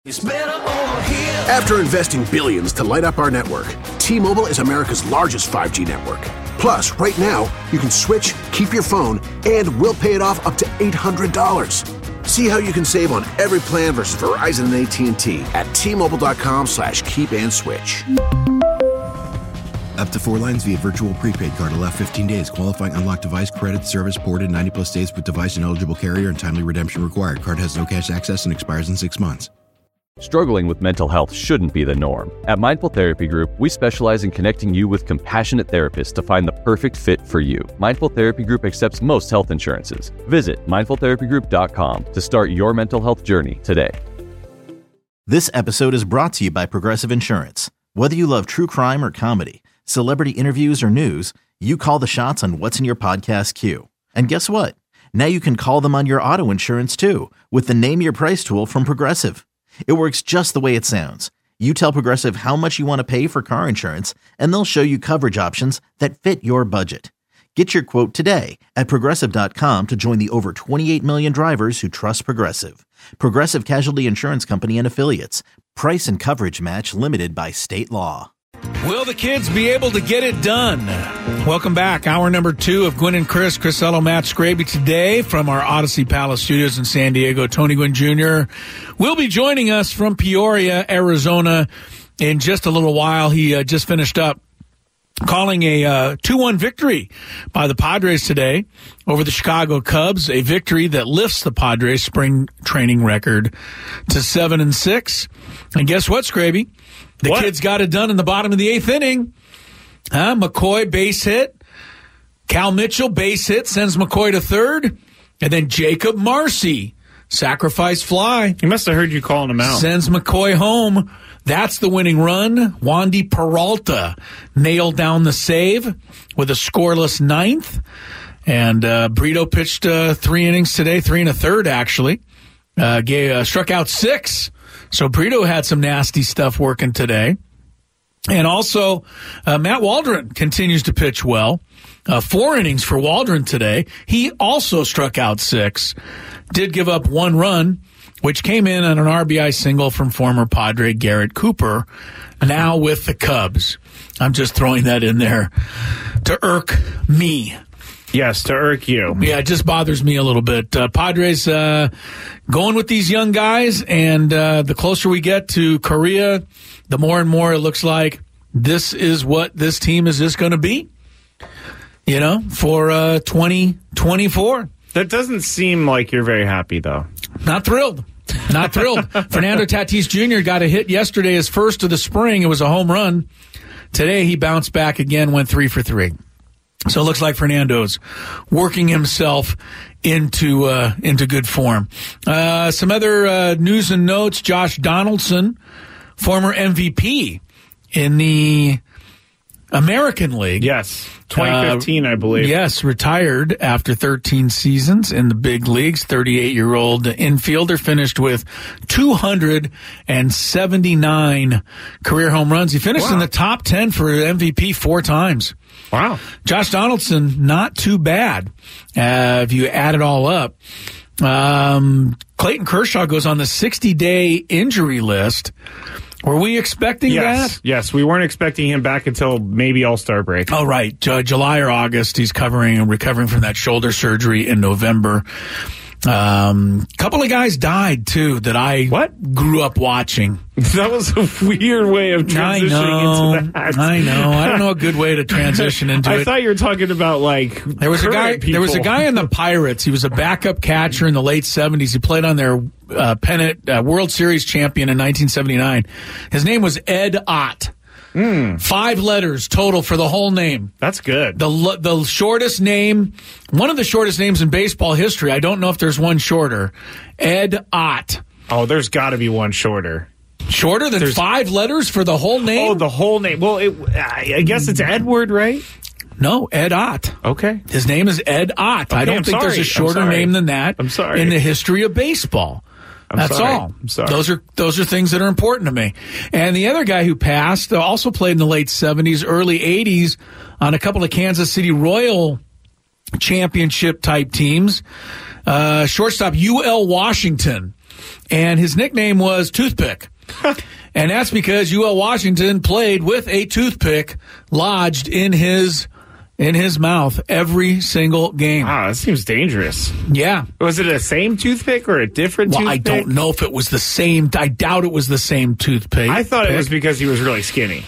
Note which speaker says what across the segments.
Speaker 1: After investing billions to light up our network, T-Mobile is America's largest 5G network. Plus, right now, you can switch, keep your phone, and we'll pay it off up to $800. See how you can save on every plan versus Verizon and AT&T at T-Mobile.com/keep-and-switch.
Speaker 2: Up to 4 lines via virtual prepaid card. Allow 15 days. Qualifying unlocked device credit service ported 90-plus days with device and eligible carrier and timely redemption required. Card has no cash access and expires in 6 months.
Speaker 3: Struggling with mental health shouldn't be the norm. At Mindful Therapy Group, we specialize in connecting you with compassionate therapists to find the perfect fit for you. Mindful Therapy Group accepts most health insurances. Visit mindfultherapygroup.com to start your mental health journey today.
Speaker 4: This episode is brought to you by Progressive Insurance. Whether you love true crime or comedy, celebrity interviews or news, you call the shots on what's in your podcast queue. And guess what? Now you can call them on your auto insurance too with the Name Your Price tool from Progressive. It works just the way it sounds. You tell Progressive how much you want to pay for car insurance, and they'll show you coverage options that fit your budget. Get your quote today at Progressive.com to join the over 28 million drivers who trust Progressive. Progressive Casualty Insurance Company and Affiliates. Price and coverage match limited by state law.
Speaker 5: Will the kids be able to get it done? Welcome back. Hour number 2 of Gwynn and Chris Ello, Matt Scraby today from our Odyssey Palace Studios in San Diego. Tony Gwynn Jr. will be joining us from Peoria, Arizona in just a little while. He just finished up calling a 2-1 victory by the Padres today over the Chicago Cubs, a victory that lifts the Padres spring training record to 7-6. And guess what, Scraby? The kids got it done in the bottom of the 8th inning. McCoy base hit. Cal Mitchell base hit, sends McCoy to third. And then Jacob Marcy, sacrifice fly.
Speaker 6: He must have heard you calling him out.
Speaker 5: Sends McCoy home. That's the winning run. Wandy Peralta nailed down the save with a scoreless 9th. And Brito pitched 3 innings today, 3 1/3 actually. Struck out 6. So Brito had some nasty stuff working today. And also, Matt Waldron continues to pitch well. 4 innings for Waldron today. He also struck out 6. Did give up 1 run, which came in on an RBI single from former Padre Garrett Cooper, now with the Cubs. I'm just throwing that in there to irk me.
Speaker 6: Yes, to irk you.
Speaker 5: Yeah, it just bothers me a little bit. Padres going with these young guys, and the closer we get to Korea, the more and more it looks like this is what this team is just going to be, for 2024.
Speaker 6: That doesn't seem like you're very happy, though.
Speaker 5: Not thrilled. Not thrilled. Fernando Tatis Jr. got a hit yesterday, his first of the spring. It was a home run. Today he bounced back again, went 3 for 3. So it looks like Fernando's working himself into good form. Some other news and notes. Josh Donaldson, former MVP in the American League.
Speaker 6: Yes, 2015, I believe.
Speaker 5: Yes, retired after 13 seasons in the big leagues. 38-year-old infielder finished with 279 career home runs. He finished in the top 10 for MVP 4 times.
Speaker 6: Wow.
Speaker 5: Josh Donaldson, not too bad if you add it all up. Clayton Kershaw goes on the 60-day injury list. Were we expecting that?
Speaker 6: Yes, we weren't expecting him back until maybe All-Star break.
Speaker 5: Oh, right. July or August. He's recovering from that shoulder surgery in November. Couple of guys died, too, that I grew up watching.
Speaker 6: That was a weird way of transitioning into that.
Speaker 5: I know. I don't know a good way to transition into it.
Speaker 6: I thought you were talking about,
Speaker 5: there was a guy in the Pirates. He was a backup catcher in the late 70s. He played on their pennant World Series champion in 1979. His name was Ed Ott. 5 letters total for the whole name.
Speaker 6: That's good.
Speaker 5: The shortest name, one of the shortest names in baseball history. I don't know if there's one shorter. Ed Ott.
Speaker 6: Oh, there's got to be one shorter.
Speaker 5: Shorter than 5 letters for the whole name?
Speaker 6: Oh, the whole name. Well, I guess it's Edward, right?
Speaker 5: No, Ed Ott.
Speaker 6: Okay.
Speaker 5: His name is Ed Ott.
Speaker 6: Okay,
Speaker 5: I don't think there's a shorter name than that in the history of baseball. That's all.
Speaker 6: I'm sorry.
Speaker 5: Those are things that are important to me. And the other guy who passed also played in the late 70s, early 80s on a couple of Kansas City Royal championship type teams. Shortstop UL Washington. and his nickname was Toothpick. And that's because UL Washington played with a toothpick lodged in his mouth every single game.
Speaker 6: Wow, that seems dangerous.
Speaker 5: Yeah.
Speaker 6: Was it a same toothpick or a different toothpick?
Speaker 5: I don't know if it was the same. I doubt it was the same toothpick.
Speaker 6: I thought it was because he was really skinny.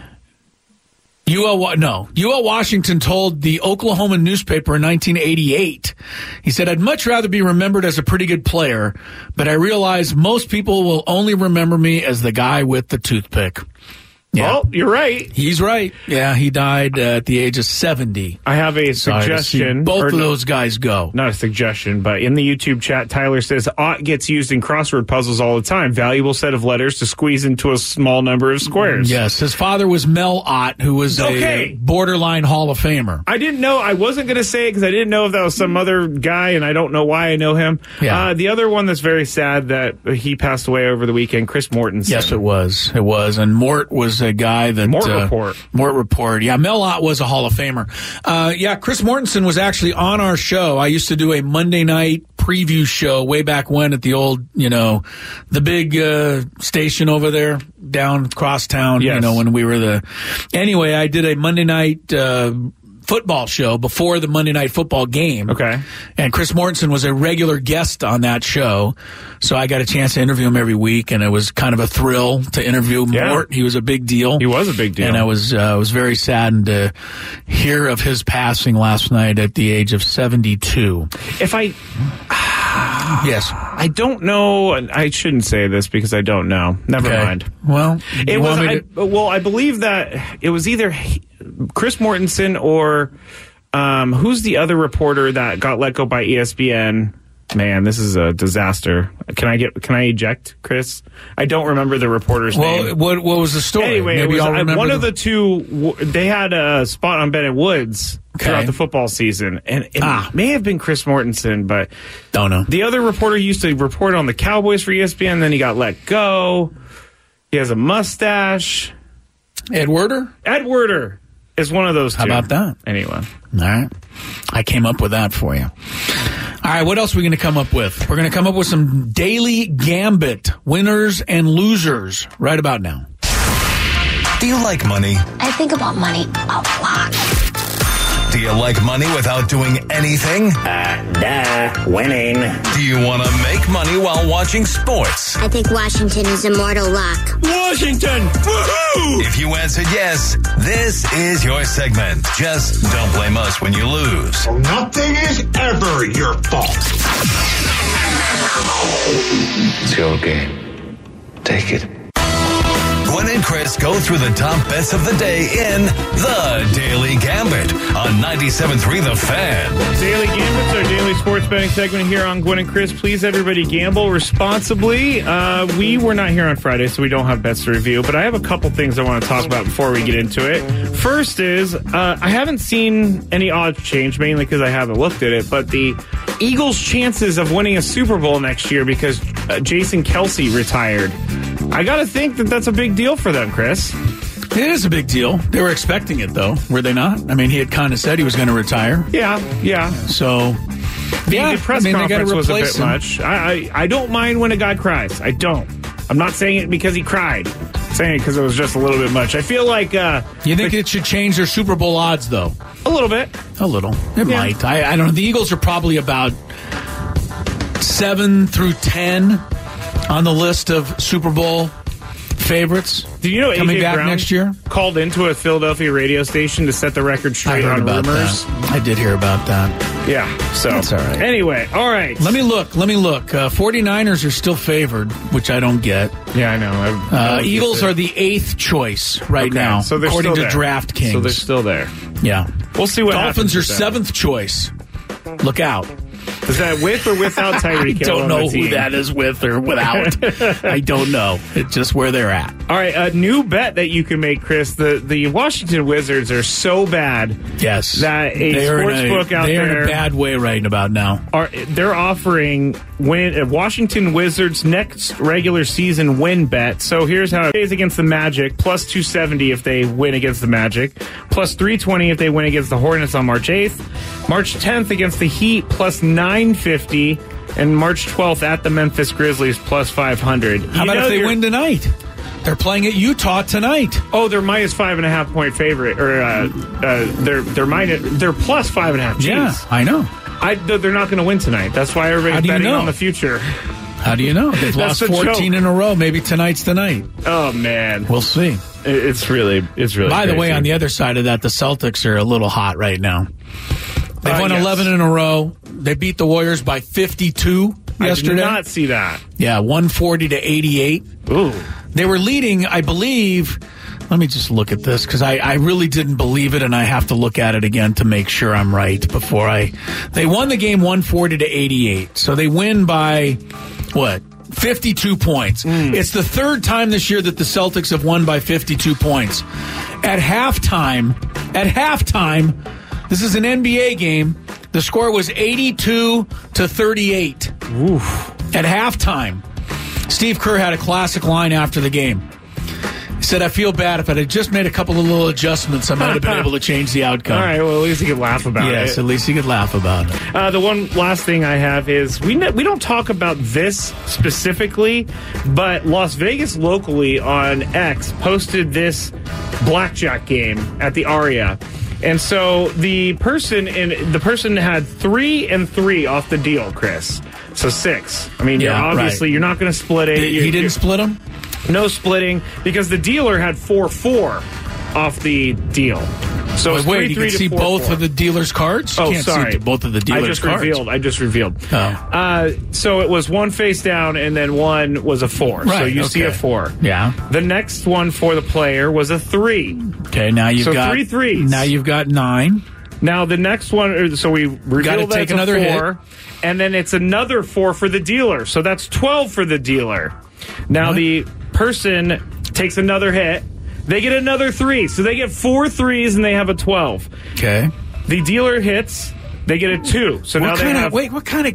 Speaker 5: UL Washington told the Oklahoma newspaper in 1988, he said, "I'd much rather be remembered as a pretty good player, but I realize most people will only remember me as the guy with the toothpick." Yeah.
Speaker 6: Well, you're right.
Speaker 5: He's right. Yeah, he died at the age of 70.
Speaker 6: I have a suggestion.
Speaker 5: Both of those guys go.
Speaker 6: Not a suggestion, but in the YouTube chat, Tyler says, "Ought gets used in crossword puzzles all the time. Valuable set of letters to squeeze into a small number of squares."
Speaker 5: Yes, his father was Mel Ott, who was a borderline Hall of Famer.
Speaker 6: I didn't know. I wasn't going to say it because I didn't know if that was some other guy, and I don't know why I know him.
Speaker 5: Yeah.
Speaker 6: The other one that's very sad that he passed away over the weekend, Chris Mortensen.
Speaker 5: Yes, it was. It was. And Mort was a guy that... Mort Report. Yeah, Mel Ott was a Hall of Famer. Chris Mortensen was actually on our show. I used to do a Monday night preview show way back when at the old, the big station over there down across town,
Speaker 6: yes.
Speaker 5: When we were Anyway, I did a Monday night football show before the Monday Night Football game.
Speaker 6: Okay.
Speaker 5: And Chris Mortensen was a regular guest on that show. So I got a chance to interview him every week, and it was kind of a thrill to interview Mort. He was a big deal.
Speaker 6: He was a big deal.
Speaker 5: And I was very saddened to hear of his passing last night at the age of 72. Yes.
Speaker 6: I don't know. I shouldn't say this because I don't know. Never mind.
Speaker 5: Well,
Speaker 6: I believe that it was either Chris Mortensen or who's the other reporter that got let go by ESPN? Man, this is a disaster. Can I eject Chris? I don't remember the reporter's name.
Speaker 5: What was the story?
Speaker 6: Anyway,
Speaker 5: Maybe I'll remember
Speaker 6: one of the two. They had a spot on Bennett Woods throughout the football season, and it may have been Chris Mortensen, but
Speaker 5: don't know.
Speaker 6: The other reporter used to report on the Cowboys for ESPN, then he got let go. He has a mustache.
Speaker 5: Ed Werder is one of those two. How about that?
Speaker 6: Anyway.
Speaker 5: All right. I came up with that for you. All right, what else are we going to come up with? We're going to come up with some Daily Gambit winners and losers right about now.
Speaker 7: Do you like money?
Speaker 8: I think about money a lot.
Speaker 7: Do you like money without doing anything?
Speaker 9: Winning.
Speaker 7: Do you want to make money while watching sports?
Speaker 8: I think Washington is immortal luck.
Speaker 7: Washington! Woohoo! If you answered yes, this is your segment. Just don't blame us when you lose.
Speaker 10: Well, nothing is ever your fault.
Speaker 9: It's your game. Take it.
Speaker 7: Gwen and Chris go through the top bets of the day in The Daily Gambit on 97.3 The Fan.
Speaker 6: Daily Gambit's our daily sports betting segment here on Gwen and Chris. Please, everybody, gamble responsibly. We were not here on Friday, so we don't have bets to review, but I have a couple things I want to talk about before we get into it. First is, I haven't seen any odds change, mainly because I haven't looked at it, but the Eagles' chances of winning a Super Bowl next year because Jason Kelce retired. I got to think that that's a big deal for them, Chris.
Speaker 5: It is a big deal. They were expecting it, though, were they not? I mean, he had kind of said he was going to retire.
Speaker 6: Yeah.
Speaker 5: So,
Speaker 6: the press conference was a bit much. I don't mind when a guy cries. I don't. I'm not saying it because he cried. I'm saying it because it was just a little bit much. I feel like...
Speaker 5: you think it should change their Super Bowl odds, though?
Speaker 6: A little bit.
Speaker 5: A little. It might. I don't know. The Eagles are probably about 7 through 10 on the list of Super Bowl favorites.
Speaker 6: Do you know
Speaker 5: coming
Speaker 6: AJ
Speaker 5: back
Speaker 6: Brown
Speaker 5: next year?
Speaker 6: Called into a Philadelphia radio station to set the record straight on rumors?
Speaker 5: I did hear about that.
Speaker 6: Yeah, so
Speaker 5: that's all right.
Speaker 6: Anyway, all right.
Speaker 5: Let me look. 49ers are still favored, which I don't get.
Speaker 6: Yeah, I know.
Speaker 5: Eagles are the 8th choice right now,
Speaker 6: so they're
Speaker 5: according to
Speaker 6: still there.
Speaker 5: DraftKings.
Speaker 6: So they're still there.
Speaker 5: Yeah.
Speaker 6: We'll see what
Speaker 5: Dolphins
Speaker 6: happens.
Speaker 5: Dolphins are 7th choice. Look out.
Speaker 6: Is that with or without Tyreek Hill?
Speaker 5: I don't know who that is with or without. I don't know. It's just where they're at.
Speaker 6: All right, a new bet that you can make, Chris. The Washington Wizards are so bad.
Speaker 5: Yes.
Speaker 6: That sportsbook out there.
Speaker 5: They're in a bad way right about now.
Speaker 6: They're offering Washington Wizards next regular season win bet. So here's how it is against the Magic. Plus 270 if they win against the Magic. Plus 320 if they win against the Hornets on March 8th. March 10th against the Heat. Plus 950. And March 12th at the Memphis Grizzlies, plus 500.
Speaker 5: How about if they win tonight? They're playing at Utah tonight.
Speaker 6: Oh, they're minus 5.5 point favorite, or they're plus 5.5. Jeez.
Speaker 5: Yeah, I know.
Speaker 6: They're not going to win tonight. That's why everybody's betting on the future.
Speaker 5: How do you know? They've lost 14 in a row. Maybe tonight's the night.
Speaker 6: Oh man,
Speaker 5: we'll see.
Speaker 6: It's really.
Speaker 5: By the way, on the other side of that, the Celtics are a little hot right now. They've won 11 in a row. They beat the Warriors by 52 yesterday.
Speaker 6: I did not see that.
Speaker 5: Yeah, 140-88.
Speaker 6: Ooh.
Speaker 5: They were leading, I believe. Let me just look at this because I really didn't believe it, and I have to look at it again to make sure I'm right before They won the game 140-88, so they win by, what, 52 points. It's the third time this year that the Celtics have won by 52 points. At halftime, this is an NBA game, the score was 82-38.
Speaker 6: Oof.
Speaker 5: At halftime, Steve Kerr had a classic line after the game. He said, I feel bad. If I had just made a couple of little adjustments, I might have been able to change the outcome.
Speaker 6: All right, well, at least he could laugh about it.
Speaker 5: Yes, at least he could laugh about it.
Speaker 6: The one last thing I have is we don't talk about this specifically, but Las Vegas locally on X posted this blackjack game at the Aria. And so the person had 3 and 3 off the deal, Chris. So 6. I mean, obviously you're not going to split it.
Speaker 5: He didn't split them?
Speaker 6: No splitting, because the dealer had 4-4 off the deal. So it's
Speaker 5: wait,
Speaker 6: 3-3
Speaker 5: you can see
Speaker 6: 4-4.
Speaker 5: both of the dealer's cards?
Speaker 6: Oh,
Speaker 5: can't
Speaker 6: sorry.
Speaker 5: See both of the dealer's cards.
Speaker 6: I just revealed.
Speaker 5: Oh.
Speaker 6: So it was one face down, and then one was a 4.
Speaker 5: Right,
Speaker 6: so you see a 4.
Speaker 5: Yeah.
Speaker 6: The next one for the player was a 3.
Speaker 5: Okay, now you've got
Speaker 6: 3 threes.
Speaker 5: Now you've got 9.
Speaker 6: Now the next one, so we revealed
Speaker 5: take
Speaker 6: that's
Speaker 5: another
Speaker 6: a 4,
Speaker 5: hit.
Speaker 6: and then it's another 4 for the dealer. So that's 12 for the dealer. Now the person takes another hit. They get another 3. So they get 4 threes and they have a 12.
Speaker 5: Okay.
Speaker 6: The dealer hits. They get a 2. So now they have...
Speaker 5: Wait, what kind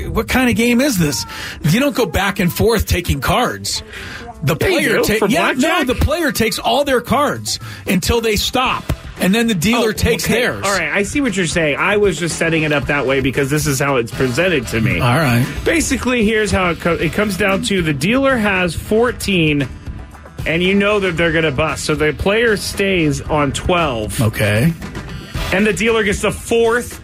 Speaker 5: of game is this? You don't go back and forth taking cards. The player the player takes all their cards until they stop. And then the dealer takes theirs.
Speaker 6: All right, I see what you're saying. I was just setting it up that way because this is how it's presented to me.
Speaker 5: All right.
Speaker 6: Basically, here's how it comes down to: the dealer has 14, and you know that they're going to bust. So the player stays on 12.
Speaker 5: Okay.
Speaker 6: And the dealer gets the 4th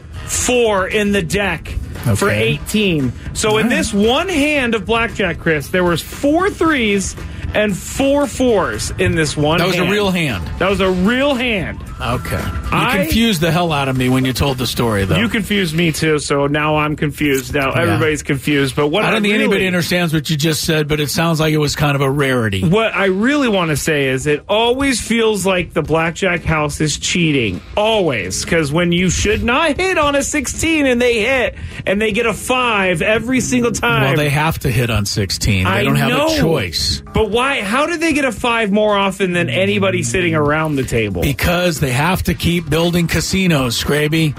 Speaker 6: 4 in the deck for 18. So in this one hand of blackjack, Chris, there was 4 threes and 4 4s in this one hand.
Speaker 5: That was a real hand.
Speaker 6: That was a real hand.
Speaker 5: Okay. You confused the hell out of me when you told the story, though.
Speaker 6: You confused me, too, so now I'm confused. Now everybody's confused. But what
Speaker 5: I don't think anybody understands what you just said, but it sounds like it was kind of a rarity.
Speaker 6: What I really want to say is it always feels like the blackjack house is cheating. Always. Because when you should not hit on a 16 and they hit, and they get a 5 every single time.
Speaker 5: Well, they have to hit on 16. They don't have a choice.
Speaker 6: But why? How did they get a 5 more often than anybody sitting around the table?
Speaker 5: Because they have to keep building casinos, Scraby.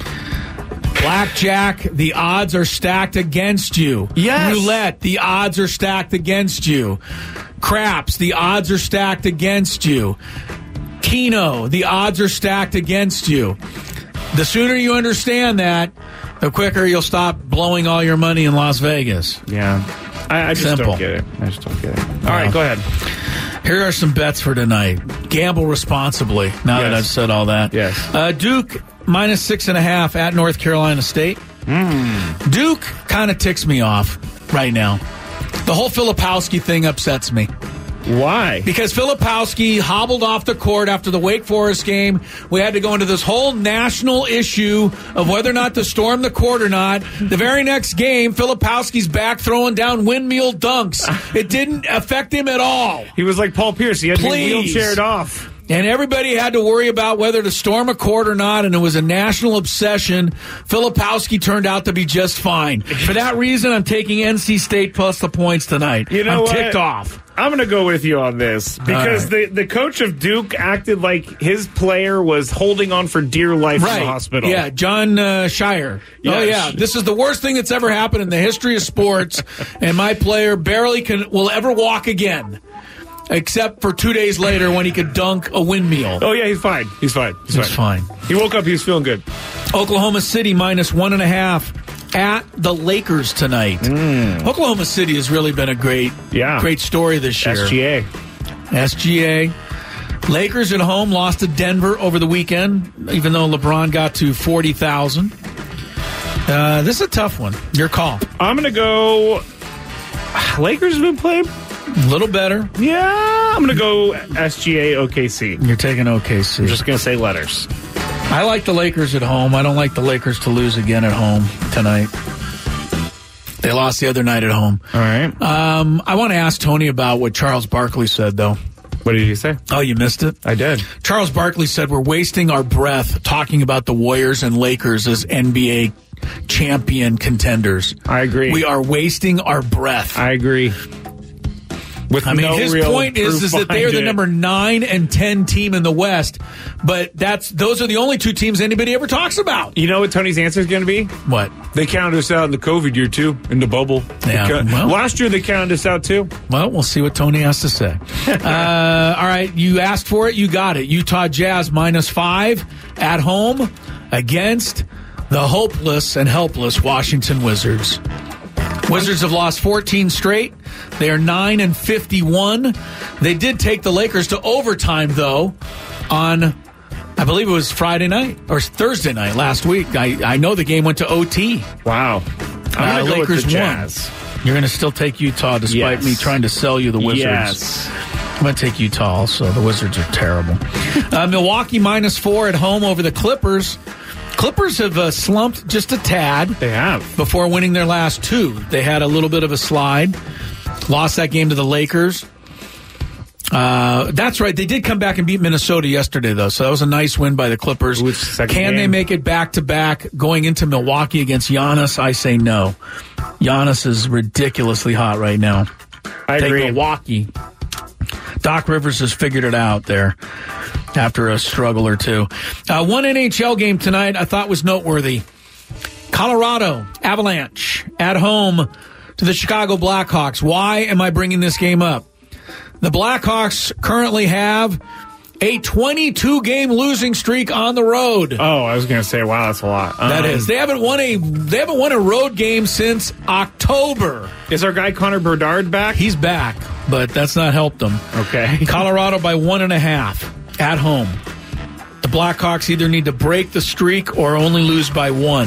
Speaker 5: Blackjack, the odds are stacked against you.
Speaker 6: Yes.
Speaker 5: Roulette, the odds are stacked against you. Craps, the odds are stacked against you. Keno, the odds are stacked against you. The sooner you understand that, the quicker you'll stop blowing all your money in Las Vegas.
Speaker 6: Yeah. I just don't get it. All right, go ahead.
Speaker 5: Here are some bets for tonight. Gamble responsibly, now that I've said all that.
Speaker 6: Yes.
Speaker 5: Duke, minus 6.5 at North Carolina State. Duke kind of ticks me off right now. The whole Filipowski thing upsets me.
Speaker 6: Why?
Speaker 5: Because Filipowski hobbled off the court after the Wake Forest game. We had to go into this whole national issue of whether or not to storm the court or not. The very next game, Filipowski's back throwing down windmill dunks. It didn't affect him at all.
Speaker 6: He was like Paul Pierce. He had to be wheelchaired off.
Speaker 5: And everybody had to worry about whether to storm a court or not, and it was a national obsession. Filipowski turned out to be just fine. For that reason, I'm taking NC State plus the points tonight.
Speaker 6: You know
Speaker 5: I'm ticked off.
Speaker 6: I'm going to go with you on this because the coach of Duke acted like his player was holding on for dear life in the hospital.
Speaker 5: Yeah, John Shire.
Speaker 6: Yes.
Speaker 5: Oh, yeah. This is the worst thing that's ever happened in the history of sports, and my player barely will ever walk again. Except for 2 days later when he could dunk a windmill.
Speaker 6: Oh, yeah, he's fine. He's fine.
Speaker 5: He's fine.
Speaker 6: He woke up, he was feeling good.
Speaker 5: Oklahoma City minus 1.5 at the Lakers tonight. Oklahoma City has really been a great story this year. SGA. Lakers at home lost to Denver over the weekend, even though LeBron got to 40,000. This is a tough one. Your call.
Speaker 6: I'm going to go... Lakers have been playing
Speaker 5: a little better.
Speaker 6: Yeah, I'm going to go SGA OKC.
Speaker 5: You're taking OKC.
Speaker 6: I'm just going to say letters.
Speaker 5: I like the Lakers at home. I don't like the Lakers to lose again at home tonight. They lost the other night at home.
Speaker 6: All right.
Speaker 5: I want to ask Tony about what Charles Barkley said, though.
Speaker 6: What did he say?
Speaker 5: Oh, you missed it?
Speaker 6: I did.
Speaker 5: Charles Barkley said we're wasting our breath talking about the Warriors and Lakers as NBA champion contenders.
Speaker 6: I agree.
Speaker 5: We are wasting our breath.
Speaker 6: I agree.
Speaker 5: His point is that they are the number 9 and 10 team in the West, but those are the only two teams anybody ever talks about.
Speaker 6: You know what Tony's answer is going to be?
Speaker 5: What?
Speaker 6: They counted us out in the COVID year, too, in the bubble.
Speaker 5: Yeah,
Speaker 6: last year they counted us out, too.
Speaker 5: Well, we'll see what Tony has to say. All right, you asked for it, you got it. Utah Jazz -5 at home against the hopeless and helpless Washington Wizards. Wizards have lost 14 straight. They are 9-51. They did take the Lakers to overtime, though, on, I believe it was Friday night or Thursday night last week. I know the game went to OT.
Speaker 6: Wow. I'm going to go with the Jazz.
Speaker 5: You're going to still take Utah despite me trying to sell you the Wizards.
Speaker 6: Yes.
Speaker 5: I'm going to take Utah also. The Wizards are terrible. Milwaukee -4 at home over the Clippers. Clippers have slumped just a tad.
Speaker 6: They have.
Speaker 5: Before winning their last two. They had a little bit of a slide. Lost that game to the Lakers. That's right. They did come back and beat Minnesota yesterday, though. So that was a nice win by the Clippers. Can they make it back-to-back going into Milwaukee against Giannis? I say no. Giannis is ridiculously hot right now.
Speaker 6: I agree.
Speaker 5: Milwaukee. Doc Rivers has figured it out there after a struggle or two. One NHL game tonight I thought was noteworthy. Colorado Avalanche at home to the Chicago Blackhawks. Why am I bringing this game up? The Blackhawks currently have a 22-game losing streak on the road.
Speaker 6: Oh, I was going to say, wow, that's a lot.
Speaker 5: That is. They haven't won a road game since October.
Speaker 6: Is our guy Connor Bedard back?
Speaker 5: He's back, but that's not helped them.
Speaker 6: Okay.
Speaker 5: Colorado by 1.5 at home. The Blackhawks either need to break the streak or only lose by 1.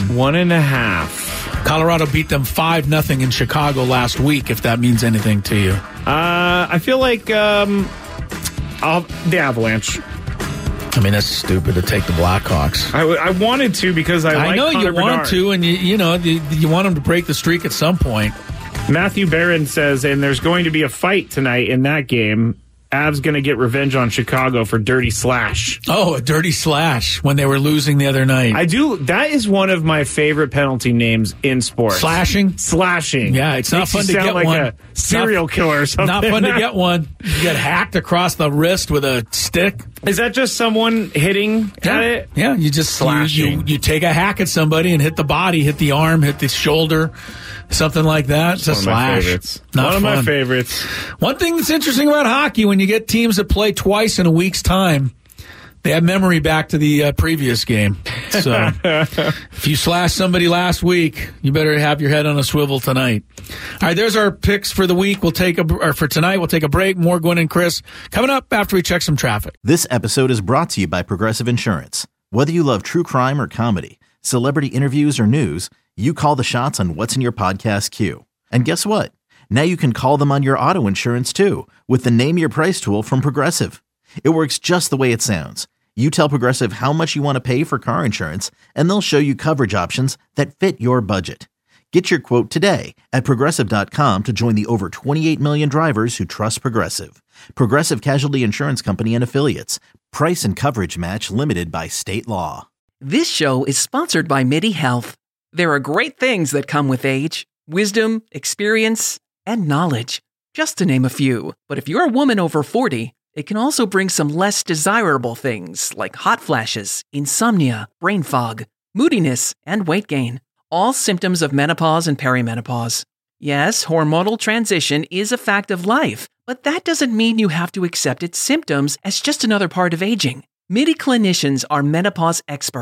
Speaker 6: 1.5.
Speaker 5: Colorado beat them 5-0 in Chicago last week, if that means anything to you.
Speaker 6: I feel like the Avalanche.
Speaker 5: I mean, that's stupid to take the Blackhawks.
Speaker 6: I wanted to because I like
Speaker 5: know
Speaker 6: Connor
Speaker 5: you want
Speaker 6: Bedard.
Speaker 5: to, and you want them to break the streak at some point.
Speaker 6: Matthew Barron says, and there's going to be a fight tonight in that game. Avs going to get revenge on Chicago for dirty slash.
Speaker 5: Oh, a dirty slash when they were losing the other night.
Speaker 6: I do. That is one of my favorite penalty names in sports.
Speaker 5: Slashing?
Speaker 6: Slashing.
Speaker 5: Yeah, it's not fun to get
Speaker 6: like
Speaker 5: one.
Speaker 6: A serial killer or something.
Speaker 5: Not fun to get one. You get hacked across the wrist with a stick.
Speaker 6: Is that just someone hitting at it?
Speaker 5: Yeah, you just slashing. You take a hack at somebody and hit the body, hit the arm, hit the shoulder. Something like that. It's a slash.
Speaker 6: One of my favorites.
Speaker 5: One thing that's interesting about hockey, when you get teams that play twice in a week's time, they have memory back to the previous game. So if you slashed somebody last week, you better have your head on a swivel tonight. All right, there's our picks for the week. For tonight, we'll take a break. More Gwen and Chris coming up after we check some traffic.
Speaker 4: This episode is brought to you by Progressive Insurance. Whether you love true crime or comedy, celebrity interviews or news, you call the shots on what's in your podcast queue. And guess what? Now you can call them on your auto insurance too with the Name Your Price tool from Progressive. It works just the way it sounds. You tell Progressive how much you want to pay for car insurance, and they'll show you coverage options that fit your budget. Get your quote today at Progressive.com to join the over 28 million drivers who trust Progressive. Progressive Casualty Insurance Company and Affiliates. Price and coverage match limited by state law.
Speaker 11: This show is sponsored by MIDI Health. There are great things that come with age, wisdom, experience, and knowledge, just to name a few. But if you're a woman over 40, it can also bring some less desirable things like hot flashes, insomnia, brain fog, moodiness, and weight gain. All symptoms of menopause and perimenopause. Yes, hormonal transition is a fact of life, but that doesn't mean you have to accept its symptoms as just another part of aging. MIDI clinicians are menopause experts.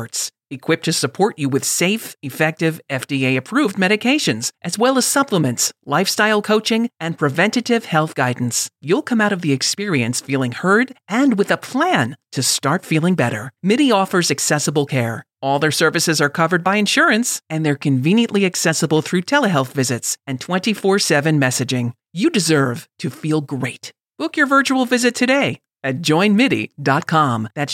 Speaker 11: equipped to support you with safe, effective, FDA-approved medications, as well as supplements, lifestyle coaching, and preventative health guidance. You'll come out of the experience feeling heard and with a plan to start feeling better. MIDI offers accessible care. All their services are covered by insurance, and they're conveniently accessible through telehealth visits and 24/7 messaging. You deserve to feel great. Book your virtual visit today at joinmidi.com. That's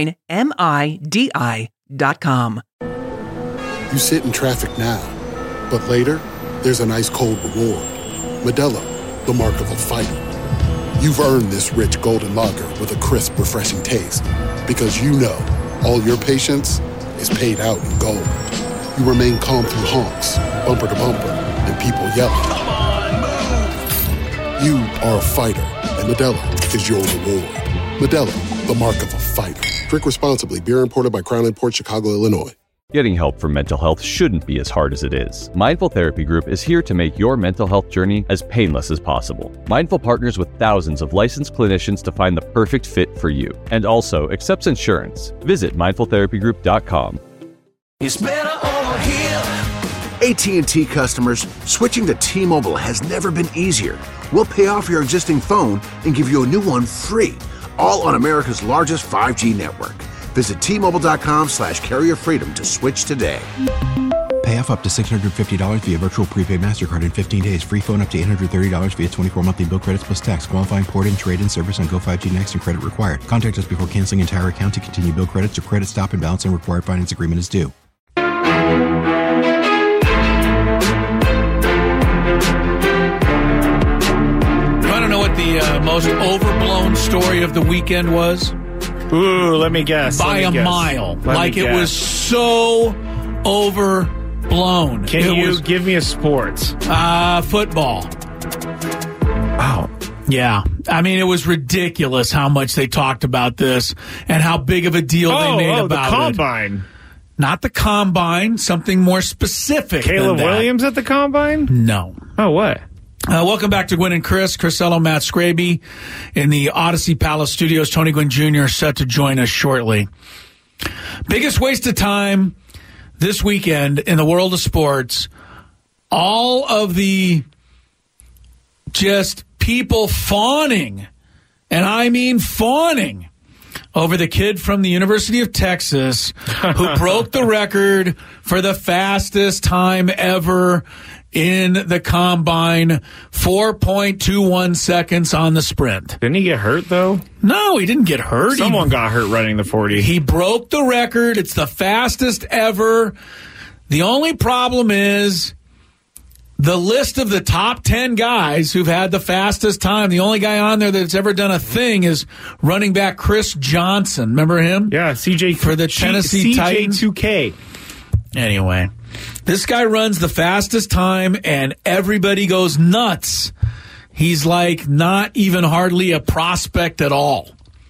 Speaker 11: joinmidi.com.
Speaker 12: You sit in traffic now, but later, there's an ice-cold reward. Modelo, the mark of a fighter. You've earned this rich golden lager with a crisp, refreshing taste. Because you know all your patience is paid out in gold. You remain calm through honks, bumper to bumper, and people yelling. Come on, move! You are a fighter, and Modelo is your reward. Modelo, the mark of a fighter. Drink responsibly. Beer imported by Crown Imports, Chicago, Illinois.
Speaker 3: Getting help for mental health shouldn't be as hard as it is. Mindful Therapy Group is here to make your mental health journey as painless as possible. Mindful partners with thousands of licensed clinicians to find the perfect fit for you, and also accepts insurance. Visit mindfultherapygroup.com.
Speaker 7: It's better over here.
Speaker 1: AT&T customers, switching to T-Mobile has never been easier. We'll pay off your existing phone and give you a new one free, all on America's largest 5G network. Visit T-Mobile.com/carrierfreedom to switch today.
Speaker 2: Pay off up to $650 via virtual prepaid MasterCard in 15 days. Free phone up to $830 via 24 monthly bill credits plus tax. Qualifying port-in, trade-in service on Go 5G Next and credit required. Contact us before canceling entire account to continue bill credits or credit stop and balance and required finance agreement is due.
Speaker 5: The most overblown story of the weekend was?
Speaker 6: Ooh, let me guess.
Speaker 5: By a mile. It was so overblown.
Speaker 6: Can you give me a sport?
Speaker 5: Football.
Speaker 6: Wow.
Speaker 5: Yeah. I mean, it was ridiculous how much they talked about this and how big of a deal they made about
Speaker 6: the Combine.
Speaker 5: Not the Combine, something more specific.
Speaker 6: Caleb Williams at the Combine?
Speaker 5: No.
Speaker 6: Oh, what?
Speaker 5: Welcome back to Gwynn and Chris. Chris Ello, Matt Scraby in the Odyssey Palace Studios. Tony Gwynn Jr. set to join us shortly. Biggest waste of time this weekend in the world of sports. All of the just people fawning, and I mean fawning, over the kid from the University of Texas who broke the record for the fastest time ever in the Combine, 4.21 seconds on the sprint.
Speaker 6: Didn't he get hurt, though?
Speaker 5: No, he didn't get hurt.
Speaker 6: Someone got hurt running the 40.
Speaker 5: He broke the record. It's the fastest ever. The only problem is the list of the top 10 guys who've had the fastest time. The only guy on there that's ever done a thing is running back Chris Johnson. Remember him?
Speaker 6: Yeah, CJ
Speaker 5: for the Tennessee Titans.
Speaker 6: CJ2K.
Speaker 5: Anyway, this guy runs the fastest time, and everybody goes nuts. He's like not even hardly a prospect at all.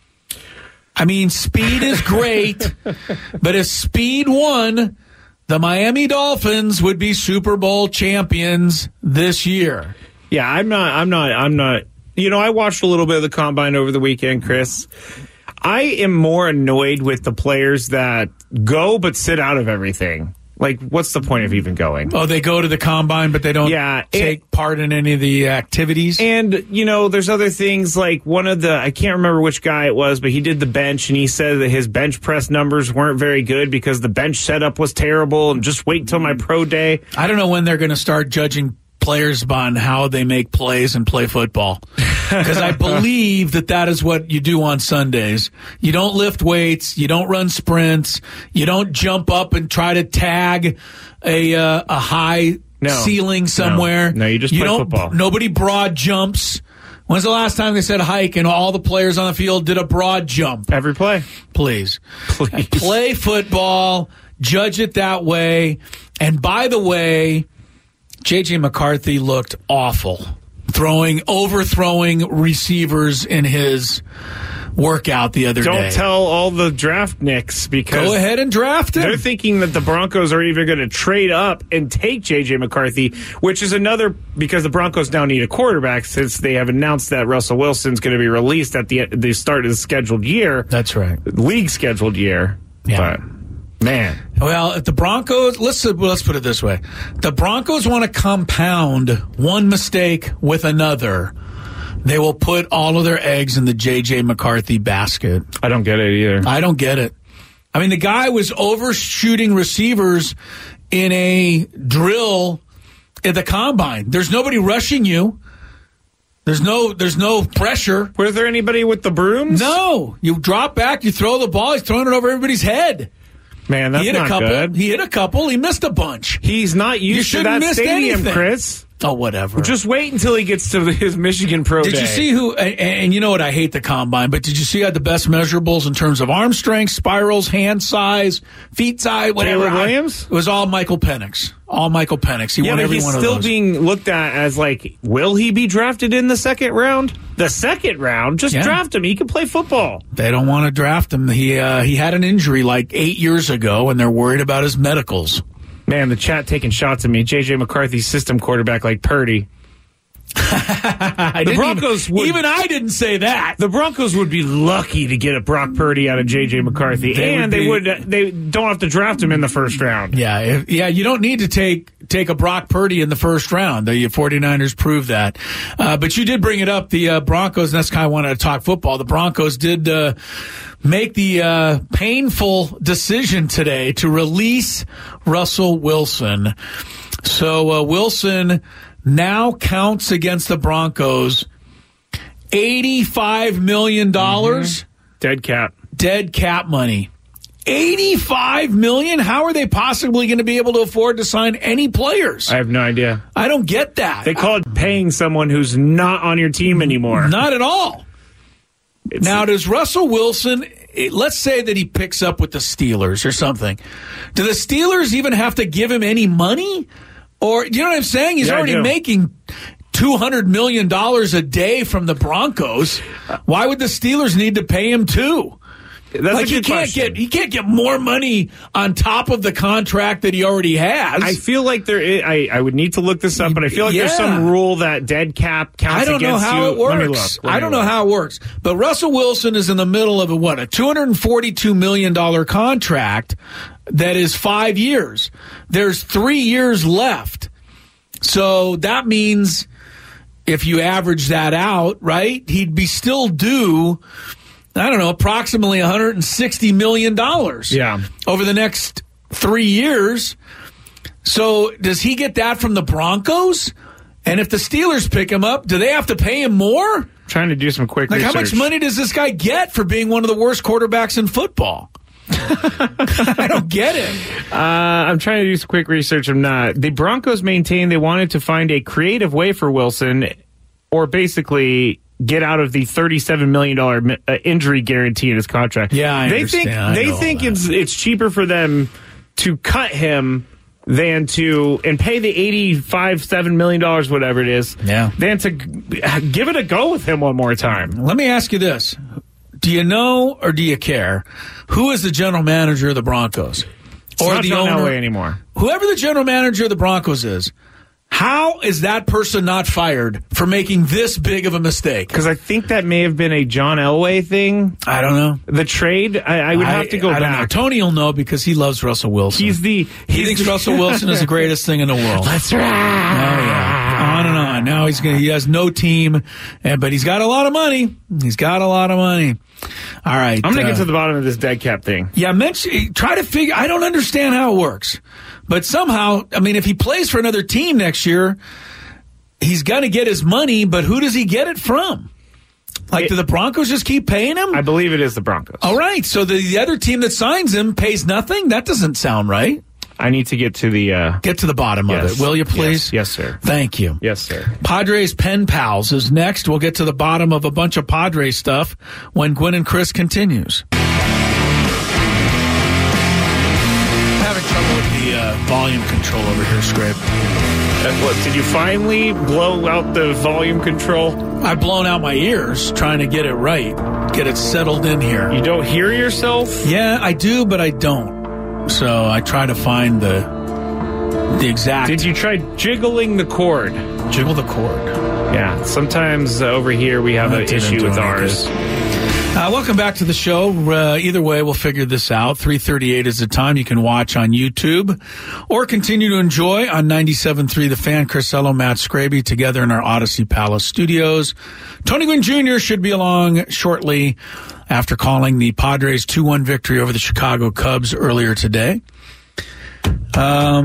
Speaker 5: I mean, speed is great, but if speed won, the Miami Dolphins would be Super Bowl champions this year.
Speaker 6: Yeah, I'm not. You know, I watched a little bit of the Combine over the weekend, Chris. I am more annoyed with the players that go but sit out of everything. Like, what's the point of even going?
Speaker 5: Oh, they go to the Combine, but they don't take part in any of the activities?
Speaker 6: And, you know, there's other things like I can't remember which guy it was, but he did the bench, and he said that his bench press numbers weren't very good because the bench setup was terrible, and just wait till my pro day.
Speaker 5: I don't know when they're going to start judging players on how they make plays and play football. Because I believe that is what you do on Sundays. You don't lift weights. You don't run sprints. You don't jump up and try to tag a high ceiling somewhere.
Speaker 6: No, you just play football.
Speaker 5: Nobody broad jumps. When's the last time they said hike and all the players on the field did a broad jump?
Speaker 6: Every play.
Speaker 5: Please. Play football. Judge it that way. And by the way, J.J. McCarthy looked awful. Overthrowing receivers in his workout the other day.
Speaker 6: Don't tell all the draft nicks because
Speaker 5: go ahead and draft him.
Speaker 6: They're thinking that the Broncos are even going to trade up and take J.J. McCarthy, which is another because the Broncos now need a quarterback since they have announced that Russell Wilson's going to be released at the start of the scheduled year.
Speaker 5: That's right.
Speaker 6: League scheduled year.
Speaker 5: Yeah.
Speaker 6: Man.
Speaker 5: Well, if the Broncos, let's put it this way. The Broncos want to compound one mistake with another. They will put all of their eggs in the J.J. McCarthy basket.
Speaker 6: I don't get it either.
Speaker 5: I don't get it. I mean, the guy was overshooting receivers in a drill at the combine. There's nobody rushing you. There's no pressure.
Speaker 6: Was there anybody with the brooms?
Speaker 5: No. You drop back, you throw the ball, he's throwing it over everybody's head.
Speaker 6: Man, that's not good.
Speaker 5: He hit a couple. He missed a bunch.
Speaker 6: He's not used to that stadium, Chris.
Speaker 5: Oh, whatever.
Speaker 6: Just wait until he gets to his Michigan Pro Day.
Speaker 5: Did you see who, and you know what, I hate the combine, but did you see who had the best measurables in terms of arm strength, spirals, hand size, feet size, whatever?
Speaker 6: Caleb Williams?
Speaker 5: It was all Michael Penix. All Michael Penix. He won every one of those.
Speaker 6: He's still being looked at as like, will he be drafted in the second round? The second round? Just draft him. He can play football.
Speaker 5: They don't want to draft him. He had an injury like 8 years ago, and they're worried about his medicals.
Speaker 6: Man, the chat taking shots at me. J.J. McCarthy's system quarterback like Purdy.
Speaker 5: The Broncos even I didn't say that.
Speaker 6: The Broncos would be lucky to get a Brock Purdy out of J.J. McCarthy, they don't have to draft him in the first round.
Speaker 5: Yeah, you don't need to take a Brock Purdy in the first round. The 49ers proved that. But you did bring it up, the Broncos, and that's kind of wanted to talk football. The Broncos did make the painful decision today to release Russell Wilson. So Wilson now counts against the Broncos $85 million.
Speaker 6: Dead cap
Speaker 5: money. $85 million? How are they possibly going to be able to afford to sign any players?
Speaker 6: I have no idea.
Speaker 5: I don't get that.
Speaker 6: They call it paying someone who's not on your team anymore.
Speaker 5: Not at all. Now, does Russell Wilson, let's say that he picks up with the Steelers or something. Do the Steelers even have to give him any money? Or, you know what I'm saying? He's already making $200 million a day from the Broncos. Why would the Steelers need to pay him too?
Speaker 6: That's a good question.
Speaker 5: He can't get more money on top of the contract that he already has.
Speaker 6: I feel like there is, I would need to look this up, but I feel like there's some rule that dead cap counts against you.
Speaker 5: I don't know how it works. I don't know how it works. But Russell Wilson is in the middle of a $242 million contract that is 5 years. There's 3 years left. So that means if you average that out, right, he'd be still due, I don't know, approximately $160 million over the next 3 years. So does he get that from the Broncos? And if the Steelers pick him up, do they have to pay him more?
Speaker 6: Trying to do some quick research.
Speaker 5: How much money does this guy get for being one of the worst quarterbacks in football? I don't get it.
Speaker 6: I'm trying to do some quick research. I'm not. The Broncos maintain they wanted to find a creative way for Wilson, or basically get out of the $37 million injury guarantee in his contract.
Speaker 5: Yeah, I understand.
Speaker 6: They think it's cheaper for them to cut him than to pay the $7 million, whatever it is.
Speaker 5: Yeah.
Speaker 6: Than to give it a go with him one more time.
Speaker 5: Let me ask you this. Do you know or do you care who is the general manager of the Broncos?
Speaker 6: Or not the owner Elway anymore.
Speaker 5: Whoever the general manager of the Broncos is, how is that person not fired for making this big of a mistake?
Speaker 6: Because I think that may have been a John Elway thing.
Speaker 5: I don't know.
Speaker 6: The trade, I would have to go back.
Speaker 5: Don't know. Tony will know because he loves Russell Wilson. He thinks Russell Wilson is the greatest thing in the world.
Speaker 6: That's right.
Speaker 5: Oh, yeah. On and on. Now he has no team, but he's got a lot of money. All right.
Speaker 6: I'm going to get to the bottom of this dead cap thing.
Speaker 5: Yeah, try to figure. I don't understand how it works. But somehow, I mean, if he plays for another team next year, he's going to get his money, but who does he get it from? Do the Broncos just keep paying him?
Speaker 6: I believe it is the Broncos.
Speaker 5: All right. So the other team that signs him pays nothing? That doesn't sound right.
Speaker 6: I need to get to the
Speaker 5: bottom of it, will you please?
Speaker 6: Yes, sir.
Speaker 5: Thank you.
Speaker 6: Yes, sir.
Speaker 5: Padres Pen Pals is next. We'll get to the bottom of a bunch of Padres stuff when Gwynn and Chris continues. Having trouble with the volume control over here, Scrape.
Speaker 6: What, did you finally blow out the volume control?
Speaker 5: I've blown out my ears trying to get it right, get it settled in here.
Speaker 6: You don't hear yourself?
Speaker 5: Yeah, I do, but I don't. So I try to find the exact.
Speaker 6: Did you try jiggling the cord?
Speaker 5: Jiggle the cord.
Speaker 6: Yeah. Sometimes over here we have an issue with ours.
Speaker 5: Welcome back to the show. Either way, we'll figure this out. 3:38 is the time. You can watch on YouTube or continue to enjoy on 97.3 The Fan. Chris Ello, Matt Scraby together in our Odyssey Palace studios. Tony Gwynn Jr. should be along shortly after calling the Padres 2-1 victory over the Chicago Cubs earlier today. I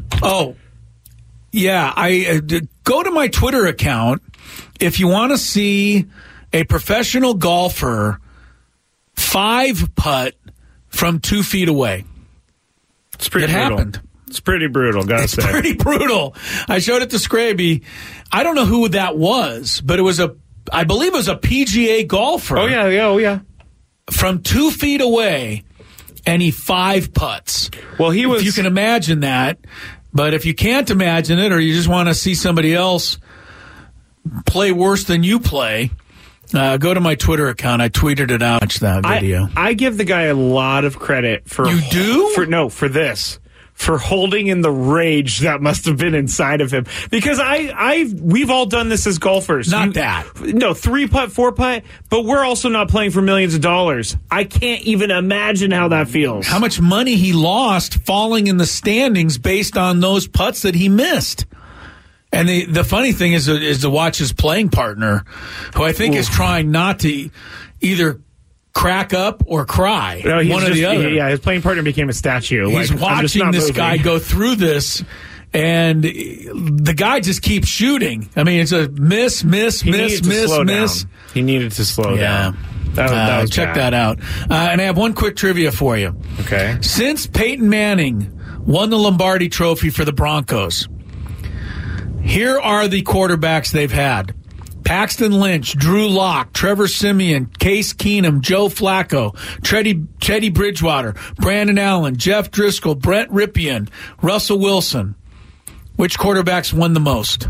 Speaker 5: go to my Twitter account if you want to see a professional golfer 5-putt from 2 feet away.
Speaker 6: It's pretty brutal.
Speaker 5: Happened.
Speaker 6: It's pretty brutal, gotta say.
Speaker 5: It's pretty brutal. I showed it to Scraby. I don't know who that was, but I believe it was a PGA golfer.
Speaker 6: Oh, yeah.
Speaker 5: From 2 feet away, and he 5-putts.
Speaker 6: Well,
Speaker 5: if you can imagine that, but if you can't imagine it, or you just want to see somebody else play worse than you play, go to my Twitter account. I tweeted it out. Watch that video.
Speaker 6: I give the guy a lot of credit for...
Speaker 5: You do?
Speaker 6: For this. For holding in the rage that must have been inside of him. Because we've all done this as golfers.
Speaker 5: No,
Speaker 6: 3-putt, 4-putt, but we're also not playing for millions of dollars. I can't even imagine how that feels.
Speaker 5: How much money he lost falling in the standings based on those putts that he missed. And the funny thing is to watch his playing partner, who I think is trying not to either crack up or cry.
Speaker 6: No,
Speaker 5: one or the other.
Speaker 6: Yeah, his playing partner became a statue.
Speaker 5: He's watching this guy go through this, and the guy just keeps shooting. I mean, it's a miss.
Speaker 6: He needed to slow down. That was
Speaker 5: check
Speaker 6: bad.
Speaker 5: that out. And I have one quick trivia for you.
Speaker 6: Okay.
Speaker 5: Since Peyton Manning won the Lombardi Trophy for the Broncos, here are the quarterbacks they've had: Paxton Lynch, Drew Lock, Trevor Siemian, Case Keenum, Joe Flacco, Teddy Bridgewater, Brandon Allen, Jeff Driscoll, Brent Ripien, Russell Wilson. Which quarterbacks won the most?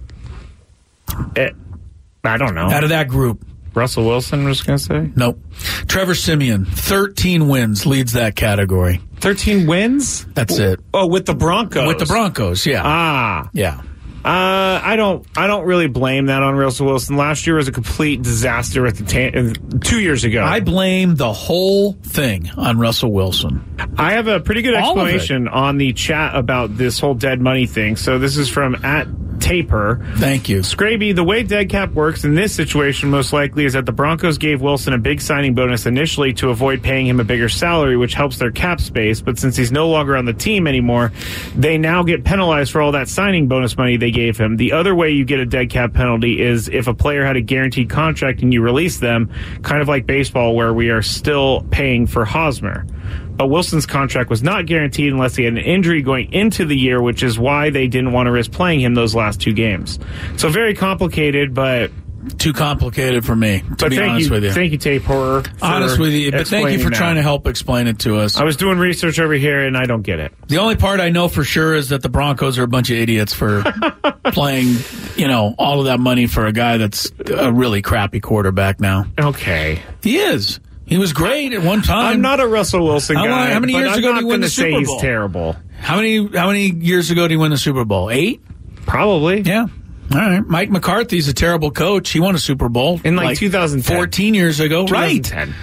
Speaker 6: I don't know.
Speaker 5: Out of that group.
Speaker 6: Russell Wilson, was going to say?
Speaker 5: Nope. Trevor Siemian, 13 wins, leads that category.
Speaker 6: 13 wins?
Speaker 5: That's it.
Speaker 6: Oh, with the Broncos.
Speaker 5: With the Broncos, yeah. Yeah.
Speaker 6: I don't really blame that on Russell Wilson. Last year was a complete disaster at 2 years ago.
Speaker 5: I blame the whole thing on Russell Wilson.
Speaker 6: I have a pretty good explanation on the chat about this whole dead money thing. So this is from @Taper.
Speaker 5: Thank you.
Speaker 6: Scraby, the way dead cap works in this situation most likely is that the Broncos gave Wilson a big signing bonus initially to avoid paying him a bigger salary, which helps their cap space. But since he's no longer on the team anymore, they now get penalized for all that signing bonus money they gave him. The other way you get a dead cap penalty is if a player had a guaranteed contract and you release them, kind of like baseball where we are still paying for Hosmer. But Wilson's contract was not guaranteed unless he had an injury going into the year, which is why they didn't want to risk playing him those last 2 games. So very complicated, but...
Speaker 5: Too complicated for me, to be honest with you.
Speaker 6: Thank you, Tape Horror.
Speaker 5: Honest with you, but thank you for trying to help explain it to us.
Speaker 6: I was doing research over here, and I don't get it.
Speaker 5: The only part I know for sure is that the Broncos are a bunch of idiots for playing, all of that money for a guy that's a really crappy quarterback now.
Speaker 6: Okay.
Speaker 5: He is. He was great at one time.
Speaker 6: I'm not a Russell Wilson guy.
Speaker 5: How many years ago did he win the Super Bowl?
Speaker 6: He's terrible.
Speaker 5: How many years ago did he win the Super Bowl? 8?
Speaker 6: Probably.
Speaker 5: Yeah. All right. Mike McCarthy's a terrible coach. He won a Super Bowl
Speaker 6: in like 2010.
Speaker 5: 14 years ago.
Speaker 6: 2010.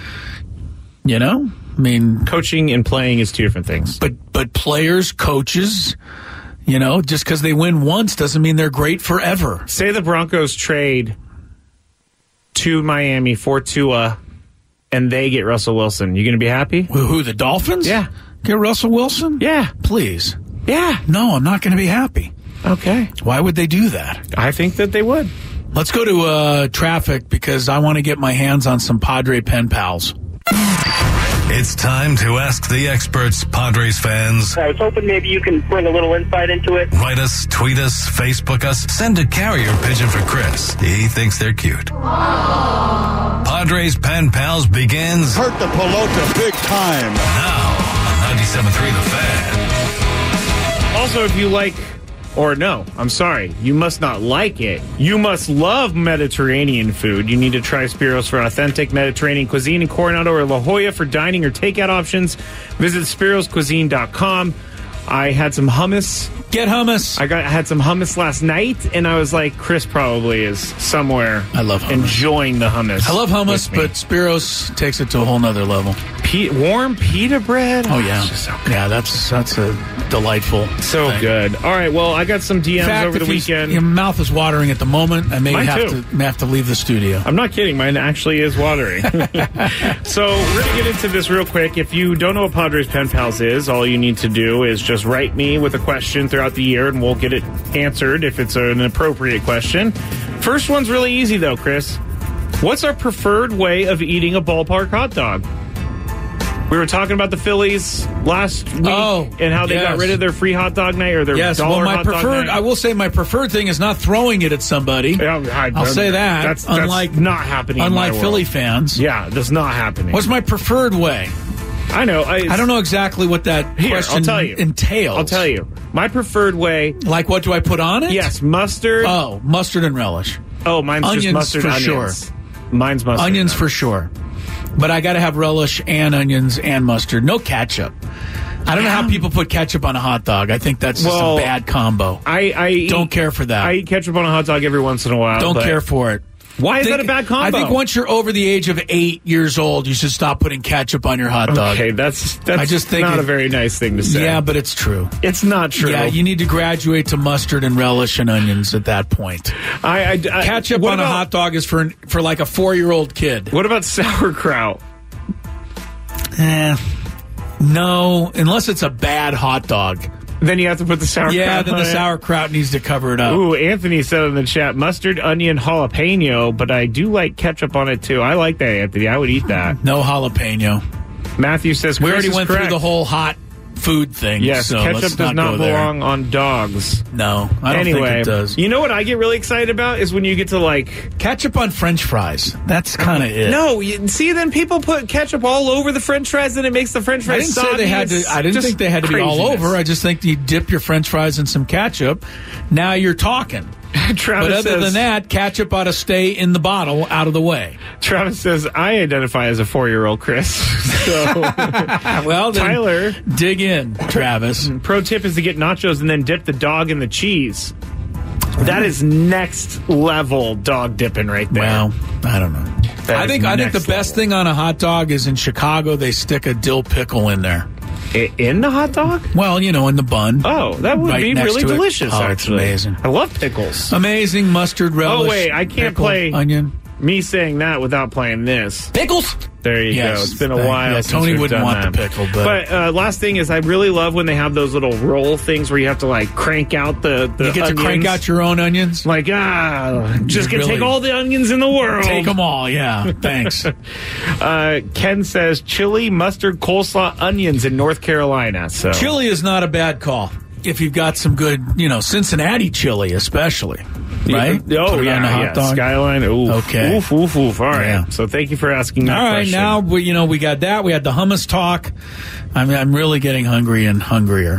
Speaker 5: Right.
Speaker 6: Coaching and playing is 2 different things.
Speaker 5: But players, coaches, just because they win once doesn't mean they're great forever.
Speaker 6: Say the Broncos trade to Miami for Tua and they get Russell Wilson. You going to be happy?
Speaker 5: Who, the Dolphins?
Speaker 6: Yeah.
Speaker 5: Get Russell Wilson?
Speaker 6: Yeah.
Speaker 5: Please.
Speaker 6: Yeah.
Speaker 5: No, I'm not going to be happy.
Speaker 6: Okay.
Speaker 5: Why would they do that?
Speaker 6: I think that they would.
Speaker 5: Let's go to traffic because I want to get my hands on some Padre pen pals.
Speaker 7: It's time to ask the experts, Padres fans.
Speaker 13: I was hoping maybe you can bring a little insight into it.
Speaker 7: Write us, tweet us, Facebook us, send a carrier pigeon for Chris. He thinks they're cute. Aww. Padres Pen Pals begins...
Speaker 14: Hurt the pelota big time.
Speaker 7: Now on 97.3 The Fan.
Speaker 6: Also, if you like... Or no, I'm sorry. You must not like it. You must love Mediterranean food. You need to try Spiros for authentic Mediterranean cuisine in Coronado or La Jolla for dining or takeout options. Visit spiroscuisine.com. I had some hummus
Speaker 5: Get hummus.
Speaker 6: I had some hummus last night, and I was like, Chris probably is somewhere.
Speaker 5: I love hummus.
Speaker 6: Enjoying the hummus.
Speaker 5: I love hummus, but Spiros takes it to a whole nother level.
Speaker 6: Warm pita bread?
Speaker 5: Oh, yeah.
Speaker 6: It's just so good.
Speaker 5: Yeah, that's a delightful thing.
Speaker 6: Good. All right, well, I got some DMs over the weekend.
Speaker 5: Your mouth is watering at the moment. I may have to leave the studio.
Speaker 6: I'm not kidding. Mine actually is watering. So we're going to get into this real quick. If you don't know what Padres Pen Pals is, all you need to do is just write me with a question throughout the year, and we'll get it answered if it's an appropriate question. First one's really easy, though, Chris. What's our preferred way of eating a ballpark hot dog? We were talking about the Phillies last week and how they got rid of their free hot dog night or their dollar hot dog night.
Speaker 5: I will say my preferred thing is not throwing it at somebody.
Speaker 6: Yeah, I'll
Speaker 5: say that.
Speaker 6: That's not happening.
Speaker 5: Unlike Philly fans.
Speaker 6: Yeah, that's not happening.
Speaker 5: What's my preferred way?
Speaker 6: I know.
Speaker 5: I don't know exactly what that question entails.
Speaker 6: I'll tell you. My preferred way.
Speaker 5: Like, what do I put on it?
Speaker 6: Yes, mustard.
Speaker 5: Oh, mustard and relish.
Speaker 6: Oh, mine's
Speaker 5: onions
Speaker 6: just mustard
Speaker 5: for
Speaker 6: onions.
Speaker 5: Sure.
Speaker 6: Mine's mustard.
Speaker 5: Onions for sure. But I got to have relish and onions and mustard. No ketchup. I don't know how people put ketchup on a hot dog. I think that's just a bad combo. I don't care for that.
Speaker 6: I eat ketchup on a hot dog every once in a while.
Speaker 5: Don't care for it.
Speaker 6: Why is that a bad combo?
Speaker 5: I think once you're over the age of 8 years old, you should stop putting ketchup on your hot dog.
Speaker 6: Okay, that's I just think not a very nice thing to say.
Speaker 5: Yeah, but it's true.
Speaker 6: It's not true.
Speaker 5: Yeah, you need to graduate to mustard and relish and onions at that point. Ketchup on a hot dog is for like a 4-year-old kid.
Speaker 6: What about sauerkraut?
Speaker 5: No, unless it's a bad hot dog.
Speaker 6: Then you have to put the sauerkraut on it.
Speaker 5: Yeah, then the sauerkraut needs to cover it up.
Speaker 6: Ooh, Anthony said in the chat, mustard, onion, jalapeno, but I do like ketchup on it too. I like that, Anthony. I would eat that.
Speaker 5: No jalapeno.
Speaker 6: Matthew says
Speaker 5: we already went
Speaker 6: correct.
Speaker 5: through the whole hot food thing.
Speaker 6: Yes,
Speaker 5: so
Speaker 6: ketchup does not belong on dogs.
Speaker 5: No, I don't think it does.
Speaker 6: You know what I get really excited about is when you get to like
Speaker 5: ketchup on French fries. That's kind of it.
Speaker 6: No, see, then people put ketchup all over the French fries, and it makes the French fries soggy.
Speaker 5: I didn't think they had to be all over. I just think you dip your French fries in some ketchup. Now you're talking.
Speaker 6: Travis
Speaker 5: but other than that, ketchup ought to stay in the bottle, out of the way.
Speaker 6: Travis says, I identify as a 4-year-old, Chris. So,
Speaker 5: well, then
Speaker 6: Tyler,
Speaker 5: dig in, Travis.
Speaker 6: Pro tip is to get nachos and then dip the dog in the cheese. That is next level dog dipping right there.
Speaker 5: Well, I don't know. I think the best thing on a hot dog is in Chicago they stick a dill pickle in there.
Speaker 6: In the hot dog?
Speaker 5: Well, in the bun.
Speaker 6: Oh, that would be really delicious, actually.
Speaker 5: It's amazing.
Speaker 6: I love pickles.
Speaker 5: Amazing mustard relish.
Speaker 6: Oh, wait, I can't play
Speaker 5: onion.
Speaker 6: Me saying that without playing this.
Speaker 5: Pickles!
Speaker 6: There you go. It's been a while since
Speaker 5: Tony wouldn't want
Speaker 6: that.
Speaker 5: the pickle. But
Speaker 6: last thing is I really love when they have those little roll things where you have to, like, crank out the
Speaker 5: You get
Speaker 6: onions.
Speaker 5: to crank out your own onions?
Speaker 6: Like, just gonna take all the onions in the world.
Speaker 5: Take them all, yeah. Thanks.
Speaker 6: Ken says chili, mustard, coleslaw, onions in North Carolina. So
Speaker 5: chili is not a bad call if you've got some good, Cincinnati chili especially. Right?
Speaker 6: Oh, yeah,
Speaker 5: on a hot dog.
Speaker 6: Skyline. Ooh.
Speaker 5: Okay.
Speaker 6: Oof. All right. Yeah. So thank you for asking that question.
Speaker 5: All right, now, we got that. We had the hummus talk. I'm really getting hungry and hungrier.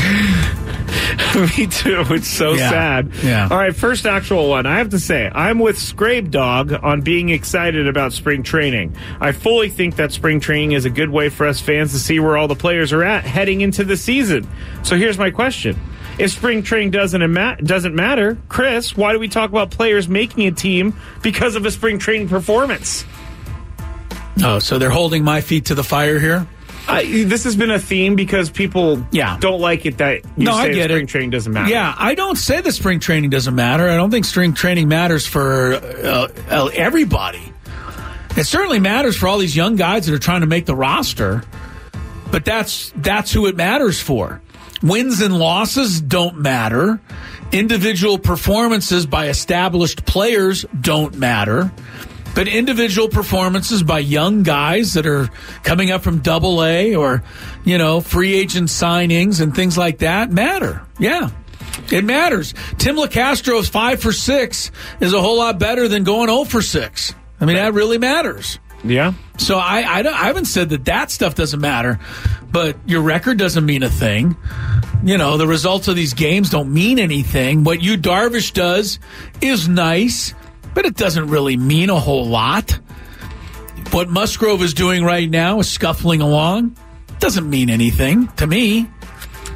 Speaker 6: Me too. It's so sad.
Speaker 5: Yeah.
Speaker 6: All right, first actual one. I have to say, I'm with Scrape Dog on being excited about spring training. I fully think that spring training is a good way for us fans to see where all the players are at heading into the season. So here's my question. If spring training doesn't matter, Chris, why do we talk about players making a team because of a spring training performance?
Speaker 5: Oh, so they're holding my feet to the fire here?
Speaker 6: This has been a theme because people don't like it that you say spring training doesn't matter.
Speaker 5: Yeah, I don't say the spring training doesn't matter. I don't think spring training matters for everybody. It certainly matters for all these young guys that are trying to make the roster, but that's who it matters for. Wins and losses don't matter. Individual performances by established players don't matter. But individual performances by young guys that are coming up from AA or, free agent signings and things like that matter. Yeah, it matters. Tim LeCastro's 5 for 6 is a whole lot better than going 0 for 6. I mean, that really matters.
Speaker 6: Yeah.
Speaker 5: So I haven't said that stuff doesn't matter, but your record doesn't mean a thing. The results of these games don't mean anything. What Yu Darvish does is nice, but it doesn't really mean a whole lot. What Musgrove is doing right now is scuffling along. Doesn't mean anything to me.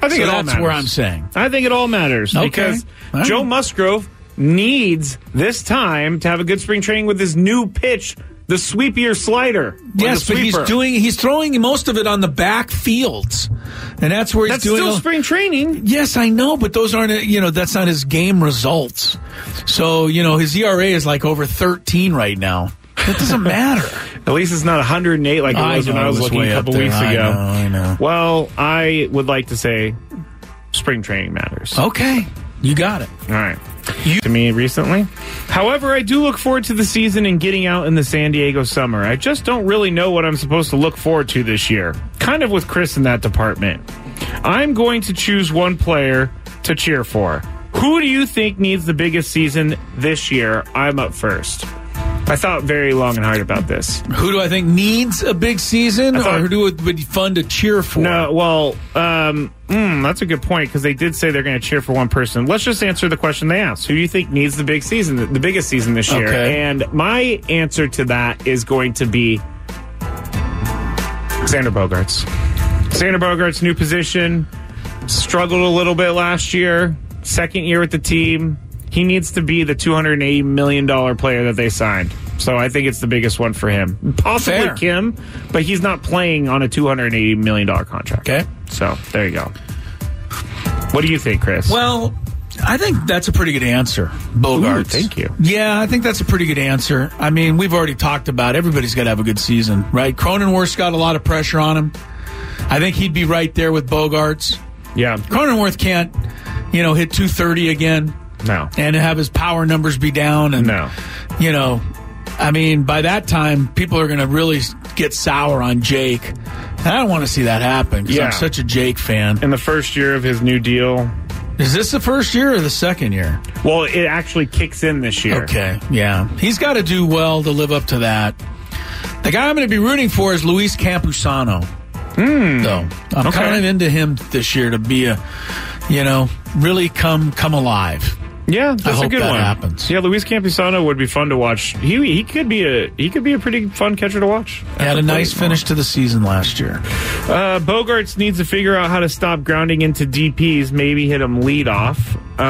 Speaker 6: I think
Speaker 5: that's where I'm saying.
Speaker 6: I think it all matters because Joe Musgrove needs this time to have a good spring training with his new pitch, the sweepier slider.
Speaker 5: Yes, but he's throwing most of it on the back fields, and that's where he's doing.
Speaker 6: That's still spring training.
Speaker 5: Yes, I know, but those aren't. That's not his game results. So his ERA is like over 13 right now. That doesn't matter.
Speaker 6: At least it's not 108 like it was when I was looking a couple weeks ago.
Speaker 5: I know.
Speaker 6: Well, I would like to say spring training matters.
Speaker 5: Okay, you got it.
Speaker 6: All right. To me recently. However, I do look forward to the season and getting out in the San Diego summer. I just don't really know what I'm supposed to look forward to this year. Kind of with Chris in that department. I'm going to choose one player to cheer for. Who do you think needs the biggest season this year? I'm up first. I thought very long and hard about this.
Speaker 5: Who do I think needs a big season, or who would be fun to cheer for?
Speaker 6: No, well, that's a good point because they did say they're going to cheer for one person. Let's just answer the question they asked. Who do you think needs the biggest season this year?
Speaker 5: Okay.
Speaker 6: And my answer to that is going to be Xander Bogaerts. Xander Bogaerts' new position, struggled a little bit last year, second year with the team. He needs to be the $280 million player that they signed. So I think it's the biggest one for him. Possibly
Speaker 5: Fair.
Speaker 6: Kim, but he's not playing on a $280 million contract.
Speaker 5: Okay.
Speaker 6: So there you go. What do you think, Chris?
Speaker 5: Well, I think that's a pretty good answer, Bogaerts.
Speaker 6: Ooh, thank you.
Speaker 5: Yeah, I think that's a pretty good answer. I mean, we've already talked about everybody's got to have a good season, right? Cronenworth's got a lot of pressure on him. I think he'd be right there with Bogaerts.
Speaker 6: Yeah.
Speaker 5: Cronenworth can't, hit 230 again.
Speaker 6: No.
Speaker 5: And have his power numbers be down. And,
Speaker 6: no.
Speaker 5: I mean, by that time, people are going to really get sour on Jake. And I don't want to see that happen because I'm such a Jake fan.
Speaker 6: In the first year of his new deal.
Speaker 5: Is this the first year or the second year?
Speaker 6: Well, it actually kicks in this year.
Speaker 5: Okay, yeah. He's got to do well to live up to that. The guy I'm going to be rooting for is Luis Campusano. Though. I'm kind of into him this year to be really come alive.
Speaker 6: Yeah, that's a good one.
Speaker 5: Happens.
Speaker 6: Yeah, Luis Campusano would be fun to watch. He could be a pretty fun catcher to watch.
Speaker 5: He had a nice finish to the season last year.
Speaker 6: Bogaerts needs to figure out how to stop grounding into DPs. Maybe hit him lead off.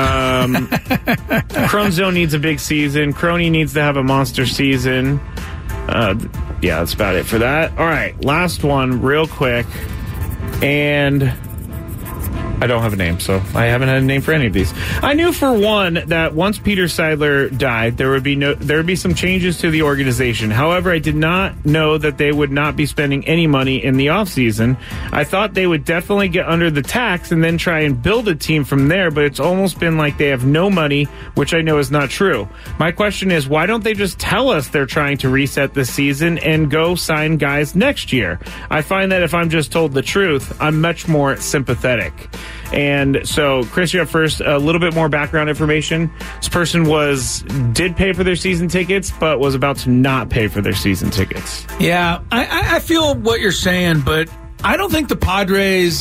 Speaker 6: Cronzo needs a big season. Crony needs to have a monster season. Yeah, that's about it for that. All right, last one, real quick, and I don't have a name, so I haven't had a name for any of these. I knew for one that once Peter Seidler died, there would be some changes to the organization. However, I did not know that they would not be spending any money in the offseason. I thought they would definitely get under the tax and then try and build a team from there, but it's almost been like they have no money, which I know is not true. My question is, why don't they just tell us they're trying to reset this season and go sign guys next year? I find that if I'm just told the truth, I'm much more sympathetic. And so, Chris, you're up first. A little bit more background information. This person did pay for their season tickets, but was about to not pay for their season tickets.
Speaker 5: Yeah, I feel what you're saying, but I don't think the Padres,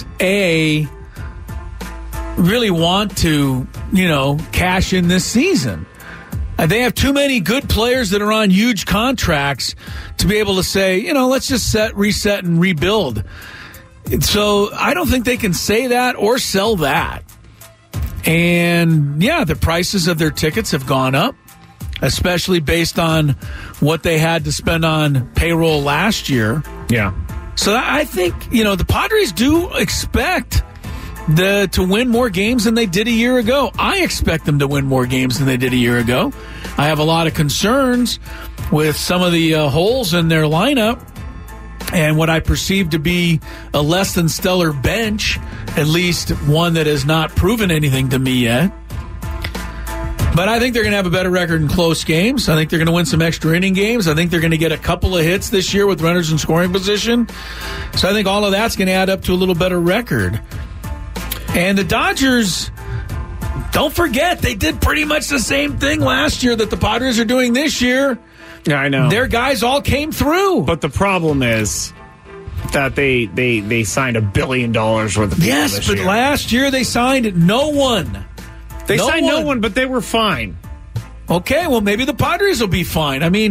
Speaker 5: really want to, cash in this season. They have too many good players that are on huge contracts to be able to say, let's just reset, and rebuild. So I don't think they can say that or sell that. And, yeah, the prices of their tickets have gone up, especially based on what they had to spend on payroll last year.
Speaker 6: Yeah.
Speaker 5: So I think, the Padres do expect to win more games than they did a year ago. I expect them to win more games than they did a year ago. I have a lot of concerns with some of the holes in their lineup. And what I perceive to be a less than stellar bench, at least one that has not proven anything to me yet. But I think they're going to have a better record in close games. I think they're going to win some extra inning games. I think they're going to get a couple of hits this year with runners in scoring position. So I think all of that's going to add up to a little better record. And the Dodgers, don't forget, they did pretty much the same thing last year that the Padres are doing this year.
Speaker 6: Yeah, I know.
Speaker 5: Their guys all came through.
Speaker 6: But the problem is that they signed $1 billion worth of people this year.
Speaker 5: Last year they signed no one.
Speaker 6: They signed no one, but they were fine.
Speaker 5: Okay, well, maybe the Padres will be fine. I mean,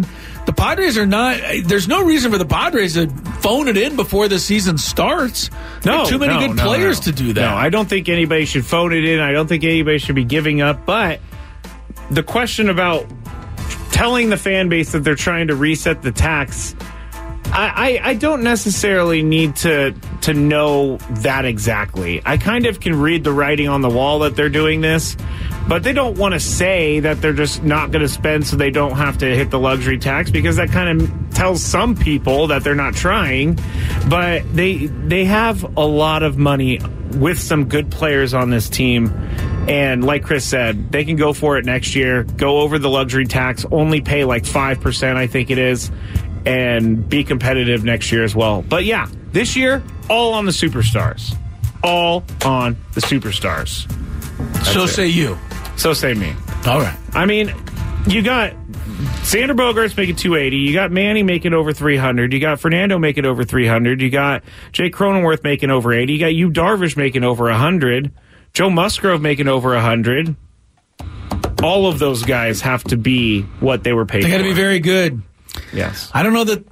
Speaker 5: The Padres are not. There's no reason for the Padres to phone it in before the season starts.
Speaker 6: No,
Speaker 5: too many good players to do that.
Speaker 6: No, I don't think anybody should phone it in. I don't think anybody should be giving up. But the question about telling the fan base that they're trying to reset the tax, I don't necessarily need to know that exactly. I kind of can read the writing on the wall that they're doing this, but they don't want to say that they're just not going to spend so they don't have to hit the luxury tax, because that kind of tells some people that they're not trying. But they have a lot of money with some good players on this team. And like Chris said, they can go for it next year, go over the luxury tax, only pay like 5%, I think it is, and be competitive next year as well. But yeah, this year, all on the superstars. All on the superstars.
Speaker 5: So say you.
Speaker 6: So say me.
Speaker 5: All right.
Speaker 6: I mean, you got Xander Bogaerts making $280. You got Manny making over $300. You got Fernando making over $300. You got Jake Cronenworth making over $80. You got Yu Darvish making over $100. Joe Musgrove making over $100. All of those guys have to be what they were paid for.
Speaker 5: They got to be very good.
Speaker 6: Yes.
Speaker 5: I don't know that,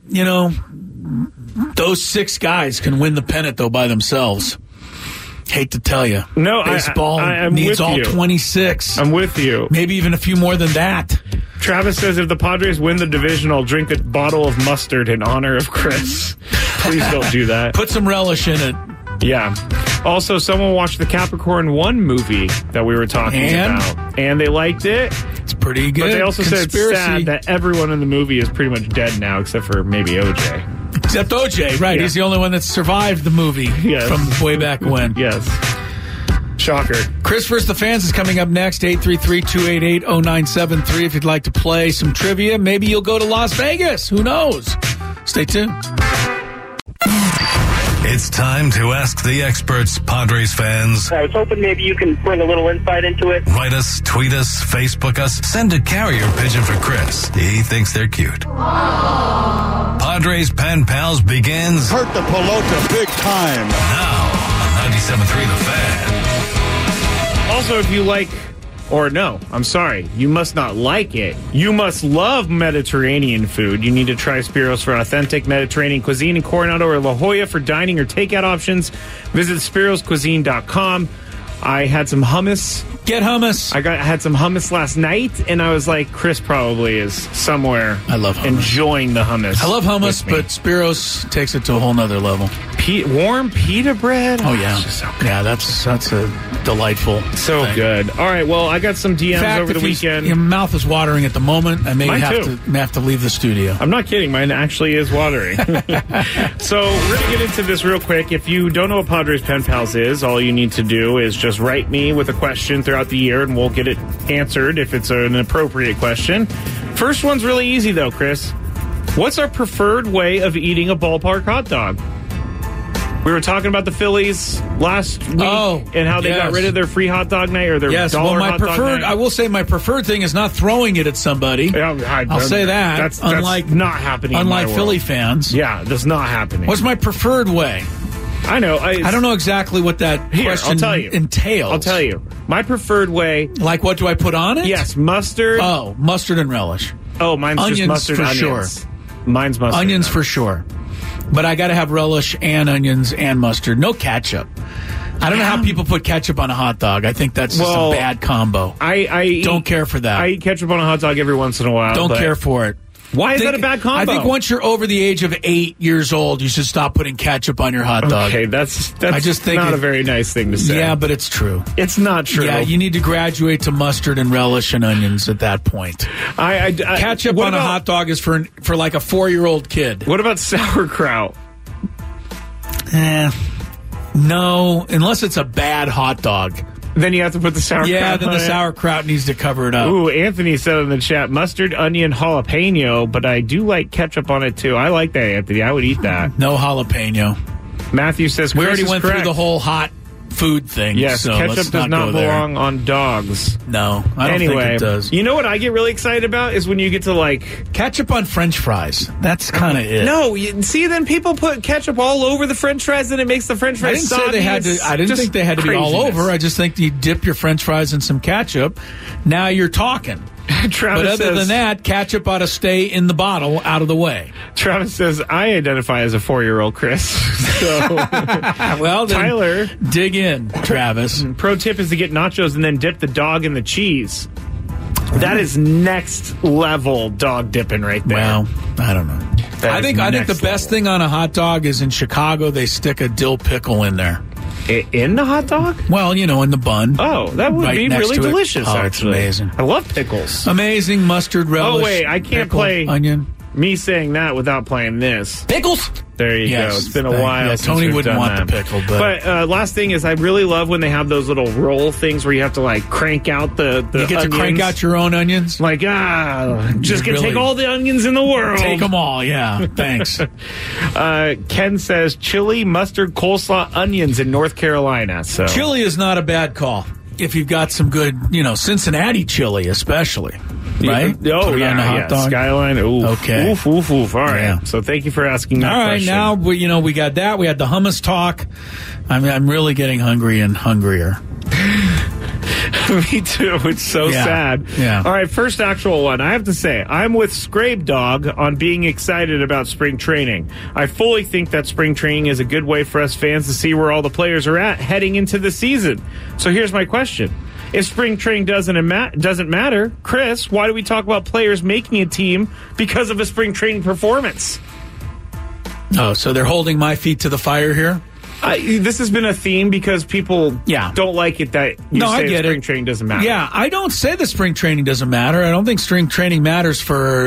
Speaker 5: those 6 guys can win the pennant, though, by themselves. Hate to tell you.
Speaker 6: No,
Speaker 5: baseball
Speaker 6: I'm
Speaker 5: needs
Speaker 6: with
Speaker 5: all
Speaker 6: you.
Speaker 5: 26.
Speaker 6: I'm with you.
Speaker 5: Maybe even a few more than that.
Speaker 6: Travis says, if the Padres win the division, I'll drink a bottle of mustard in honor of Chris. Please don't do that.
Speaker 5: Put some relish in it.
Speaker 6: Yeah. Also, someone watched the Capricorn 1 movie that we were talking about, and they liked it.
Speaker 5: It's pretty good.
Speaker 6: But they also said it's sad that everyone in the movie is pretty much dead now, except for maybe OJ.
Speaker 5: Except OJ, right. Yeah. He's the only one that survived the movie from way back when.
Speaker 6: Yes. Shocker.
Speaker 5: Chris vs. the Fans is coming up next, 833-288-0973. If you'd like to play some trivia, maybe you'll go to Las Vegas. Who knows? Stay tuned.
Speaker 7: It's time to ask the experts, Padres fans.
Speaker 13: I was hoping maybe you can bring a little insight into it.
Speaker 7: Write us, tweet us, Facebook us, send a carrier pigeon for Chris. He thinks they're cute. Aww. Padres Pen Pals begins.
Speaker 14: Hurt the pelota big time.
Speaker 7: Now on 97.3 The Fan.
Speaker 6: Also, if you like... Or no, I'm sorry. You must not like it. You must love Mediterranean food. You need to try Spiros for authentic Mediterranean cuisine in Coronado or La Jolla. For dining or takeout options, visit spiroscuisine.com. I had some hummus.
Speaker 5: Get hummus.
Speaker 6: I had some hummus last night, and I was like, Chris probably is somewhere.
Speaker 5: I love hummus.
Speaker 6: Enjoying the hummus.
Speaker 5: I love hummus, but Spiros takes it to a whole nother level.
Speaker 6: Warm pita bread?
Speaker 5: Oh, yeah.
Speaker 6: So
Speaker 5: yeah, that's a delightful thing.
Speaker 6: Good. All right, well, I got some DMs over the weekend.
Speaker 5: Your mouth is watering at the moment. I may have to leave the studio.
Speaker 6: I'm not kidding. Mine actually is watering. So we're going to get into this real quick. If you don't know what Padres Pen Pals is, all you need to do is just write me with a question throughout the year, and we'll get it answered if it's an appropriate question. First one's really easy, though, Chris. What's our preferred way of eating a ballpark hot dog? We were talking about the Phillies last week and how they got rid of their free hot dog night or their dollar hot dog night.
Speaker 5: I will say my preferred thing is not throwing it at somebody. I'll say that.
Speaker 6: That's not happening.
Speaker 5: Unlike Philly fans.
Speaker 6: Yeah, that's not happening.
Speaker 5: What's my preferred way?
Speaker 6: I know.
Speaker 5: I don't know exactly what that question entails.
Speaker 6: I'll tell you. My preferred way.
Speaker 5: Like, what do I put on it?
Speaker 6: Yes, mustard.
Speaker 5: Oh, mustard and relish.
Speaker 6: Oh, mine's
Speaker 5: onions
Speaker 6: just mustard
Speaker 5: for
Speaker 6: onions.
Speaker 5: Sure.
Speaker 6: Mine's mustard.
Speaker 5: Onions for sure. But I got to have relish and onions and mustard. No ketchup. I don't know how people put ketchup on a hot dog. I think that's just a bad combo.
Speaker 6: I
Speaker 5: don't care for that.
Speaker 6: I eat ketchup on a hot dog every once in a while.
Speaker 5: Don't care for it.
Speaker 6: Why is that a bad combo?
Speaker 5: I think once you're over the age of 8 years old, you should stop putting ketchup on your hot dog.
Speaker 6: Okay, that's I just think not a very nice thing to say.
Speaker 5: Yeah, but it's true.
Speaker 6: It's not true.
Speaker 5: Yeah, you need to graduate to mustard and relish and onions at that point. Ketchup on a hot dog is for like a 4-year-old kid.
Speaker 6: What about sauerkraut?
Speaker 5: No, unless it's a bad hot dog.
Speaker 6: Then you have to put the sauerkraut on it.
Speaker 5: Yeah, then the sauerkraut needs to cover it up.
Speaker 6: Ooh, Anthony said in the chat, mustard, onion, jalapeno, but I do like ketchup on it too. I like that, Anthony. I would eat that.
Speaker 5: No jalapeno.
Speaker 6: Matthew says,
Speaker 5: we already went through the whole hot food thing.
Speaker 6: Yes,
Speaker 5: so
Speaker 6: ketchup does not belong on dogs.
Speaker 5: No, I don't think it does.
Speaker 6: You know what I get really excited about is when you get to like
Speaker 5: ketchup on French fries. That's kind of it.
Speaker 6: No, see, then people put ketchup all over the French fries, and it makes the French fries soggy.
Speaker 5: I didn't think they had to be all over. I just think you dip your French fries in some ketchup. Now you're talking. But other than that, ketchup ought to stay in the bottle, out of the way.
Speaker 6: Travis says, I identify as a 4-year-old, Chris. So,
Speaker 5: well, then
Speaker 6: Tyler,
Speaker 5: dig in, Travis.
Speaker 6: Pro tip is to get nachos and then dip the dog in the cheese. That is next level dog dipping right there.
Speaker 5: Well, I don't know. I think the best thing on a hot dog is in Chicago, they stick a dill pickle in there.
Speaker 6: In the hot dog?
Speaker 5: Well, in the bun.
Speaker 6: Oh, that would be really delicious, actually.
Speaker 5: It's amazing.
Speaker 6: I love pickles.
Speaker 5: Amazing mustard relish.
Speaker 6: Oh, wait, I can't play
Speaker 5: onion.
Speaker 6: Me saying that without playing this.
Speaker 5: Pickles?
Speaker 6: There you go. It's been a while since
Speaker 5: Tony
Speaker 6: we've
Speaker 5: wouldn't
Speaker 6: done
Speaker 5: want
Speaker 6: that.
Speaker 5: the pickle.
Speaker 6: But last thing is, I really love when they have those little roll things where you have to, like, crank out the
Speaker 5: You get
Speaker 6: onions.
Speaker 5: to crank out your own onions?
Speaker 6: Like, just gonna take all the onions in the world.
Speaker 5: Take them all, yeah. Thanks.
Speaker 6: Ken says chili, mustard, coleslaw, onions in North Carolina. So
Speaker 5: chili is not a bad call if you've got some good, Cincinnati chili especially. Right?
Speaker 6: Oh, yeah,
Speaker 5: on the hot dog.
Speaker 6: Skyline. Oof.
Speaker 5: Okay.
Speaker 6: Oof. All right. Yeah. So thank you for asking that question.
Speaker 5: All right, now, we got that. We had the hummus talk. I'm really getting hungry and hungrier.
Speaker 6: Me too. It's so sad.
Speaker 5: Yeah.
Speaker 6: All right, first actual one. I have to say, I'm with Scrape Dog on being excited about spring training. I fully think that spring training is a good way for us fans to see where all the players are at heading into the season. So here's my question. If spring training doesn't matter, Chris, why do we talk about players making a team because of a spring training performance?
Speaker 5: Oh, so they're holding my feet to the fire here?
Speaker 6: This has been a theme because people don't like it that
Speaker 5: I get
Speaker 6: spring training doesn't matter.
Speaker 5: Yeah, I don't say that spring training doesn't matter. I don't think spring training matters for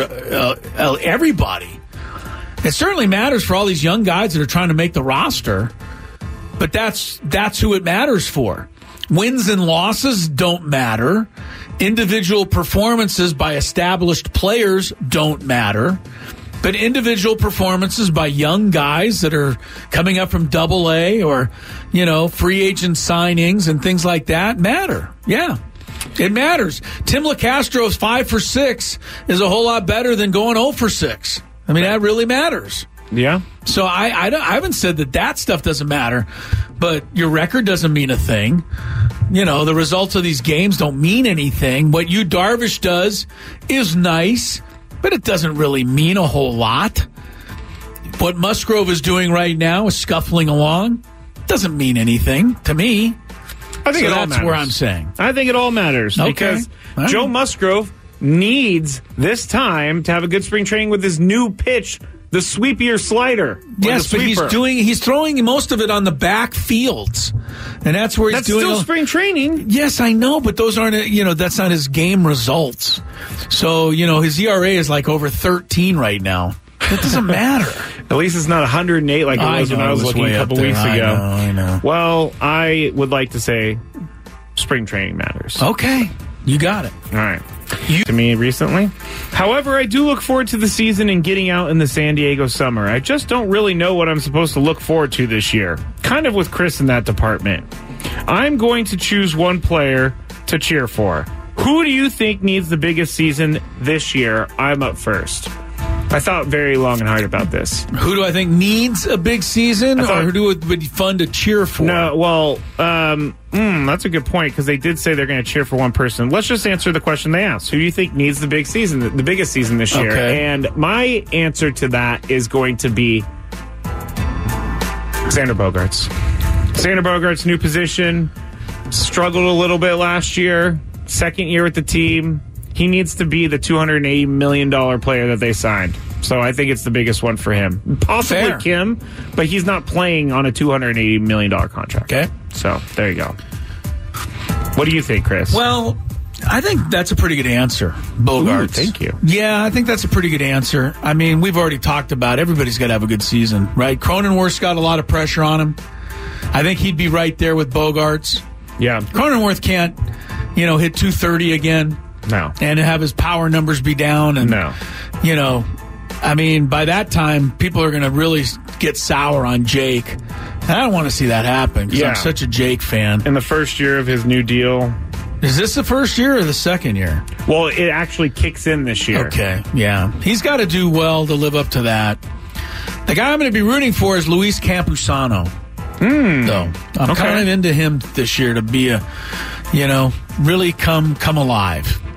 Speaker 5: everybody. It certainly matters for all these young guys that are trying to make the roster, but that's who it matters for. Wins and losses don't matter. Individual performances by established players don't matter. But individual performances by young guys that are coming up from AA or, free agent signings and things like that matter. Yeah, it matters. Tim LeCastro's 5 for 6 is a whole lot better than going 0 for 6. I mean, that really matters.
Speaker 6: Yeah.
Speaker 5: So I haven't said that stuff doesn't matter, but your record doesn't mean a thing. The results of these games don't mean anything. What Yu Darvish does is nice, but it doesn't really mean a whole lot. What Musgrove is doing right now is scuffling along. Doesn't mean anything to me.
Speaker 6: I think
Speaker 5: that's where I'm saying.
Speaker 6: I think it all matters because Joe Musgrove needs this time to have a good spring training with his new pitch, the sweepier slider.
Speaker 5: Yes, but he's throwing most of it on the back fields, and that's where he's doing.
Speaker 6: That's still spring training.
Speaker 5: Yes, I know, but those aren't. That's not his game results. So his ERA is like over 13 right now. That doesn't matter.
Speaker 6: At least it's not 108 like it was when I was looking a couple weeks ago.
Speaker 5: I know.
Speaker 6: Well, I would like to say spring training matters.
Speaker 5: Okay, you got it.
Speaker 6: All right. To me recently. However, I do look forward to the season and getting out in the San Diego summer. I just don't really know what I'm supposed to look forward to this year. Kind of with Chris in that department. I'm going to choose one player to cheer for. Who do you think needs the biggest season this year? I'm up first. I thought very long and hard about this.
Speaker 5: Who do I think needs a big season, or who would be fun to cheer for?
Speaker 6: No, well, that's a good point because they did say they're going to cheer for one person. Let's just answer the question they asked. Who do you think needs the biggest season this year?
Speaker 5: Okay.
Speaker 6: And my answer to that is going to be Xander Bogaerts. Xander Bogaerts' new position, struggled a little bit last year, second year with the team. He needs to be the $280 million player that they signed. So I think it's the biggest one for him. Possibly
Speaker 5: Fair.
Speaker 6: Kim, but he's not playing on a $280 million contract.
Speaker 5: Okay.
Speaker 6: So there you go. What do you think, Chris?
Speaker 5: Well, I think that's a pretty good answer, Bogaerts.
Speaker 6: Ooh, thank you.
Speaker 5: Yeah, I think that's a pretty good answer. I mean, we've already talked about everybody's got to have a good season, right? Cronenworth's got a lot of pressure on him. I think he'd be right there with Bogaerts.
Speaker 6: Yeah.
Speaker 5: Cronenworth can't, hit 230 again.
Speaker 6: No.
Speaker 5: And have his power numbers be down. And,
Speaker 6: no.
Speaker 5: I mean, by that time, people are going to really get sour on Jake. And I don't want to see that happen because I'm such a Jake fan.
Speaker 6: In the first year of his new deal.
Speaker 5: Is this the first year or the second year?
Speaker 6: Well, it actually kicks in this year.
Speaker 5: Okay, yeah. He's got to do well to live up to that. The guy I'm going to be rooting for is Luis Campusano. Though I'm kind of into him this year to be really come alive.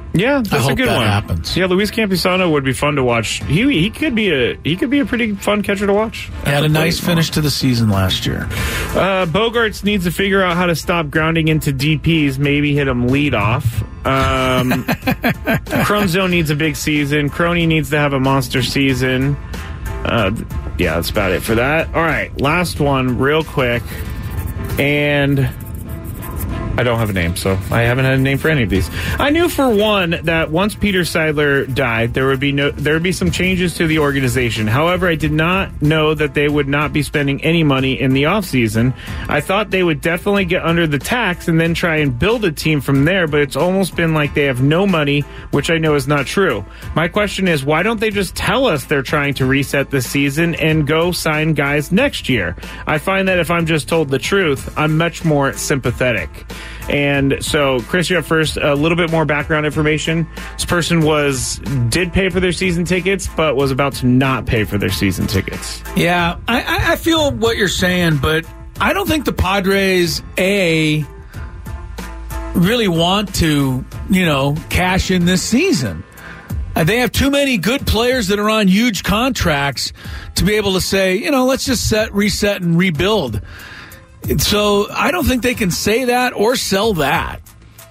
Speaker 6: Yeah, that's
Speaker 5: I hope
Speaker 6: a good
Speaker 5: that
Speaker 6: one.
Speaker 5: happens.
Speaker 6: Yeah, Luis Campusano would be fun to watch. He could be a pretty fun catcher to watch.
Speaker 5: He had a nice finish to the season last year.
Speaker 6: Bogarts needs to figure out how to stop grounding into DPs. Maybe hit him lead off. Chrome Zone needs a big season. Crony needs to have a monster season. Yeah, that's about it for that. All right, last one real quick. And I don't have a name, so I haven't had a name for any of these. I knew for one that once Peter Seidler died, there would be some changes to the organization. However, I did not know that they would not be spending any money in the offseason. I thought they would definitely get under the tax and then try and build a team from there, but it's almost been like they have no money, which I know is not true. My question is, why don't they just tell us they're trying to reset the season and go sign guys next year? I find that if I'm just told the truth, I'm much more sympathetic. And so, Chris, you're up first. A little bit more background information. This person did pay for their season tickets, but was about to not pay for their season tickets.
Speaker 5: Yeah, I feel what you're saying, but I don't think the Padres, really want to, cash in this season. They have too many good players that are on huge contracts to be able to say, let's just reset and rebuild. So I don't think they can say that or sell that.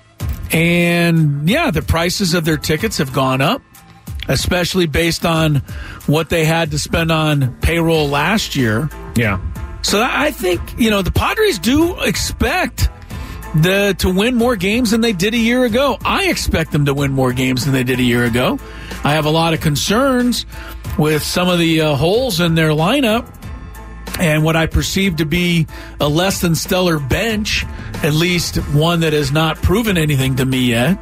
Speaker 5: And, yeah, the prices of their tickets have gone up, especially based on what they had to spend on payroll last year.
Speaker 6: Yeah.
Speaker 5: So I think, the Padres do expect to win more games than they did a year ago. I expect them to win more games than they did a year ago. I have a lot of concerns with some of the holes in their lineup. And what I perceive to be a less than stellar bench, at least one that has not proven anything to me yet.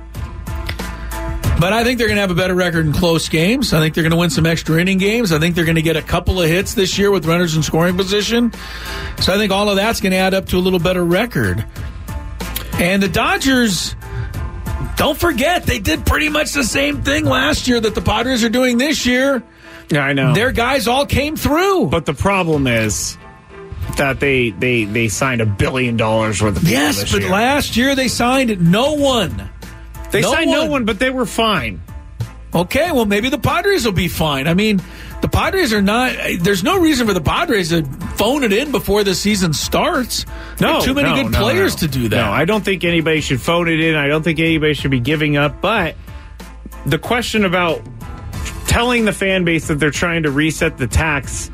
Speaker 5: But I think they're going to have a better record in close games. I think they're going to win some extra inning games. I think they're going to get a couple of hits this year with runners in scoring position. So I think all of that's going to add up to a little better record. And the Dodgers, don't forget, they did pretty much the same thing last year that the Padres are doing this year.
Speaker 6: Yeah, I know.
Speaker 5: Their guys all came through.
Speaker 6: But the problem is that they signed $1 billion worth of people this year.
Speaker 5: Last year they signed no one.
Speaker 6: They signed no one, but they were fine.
Speaker 5: Okay, well, maybe the Padres will be fine. I mean, the Padres are not... There's no reason for the Padres to phone it in before the season starts. There are too many good players to do that.
Speaker 6: No, I don't think anybody should phone it in. I don't think anybody should be giving up. But the question about telling the fan base that they're trying to reset the tax,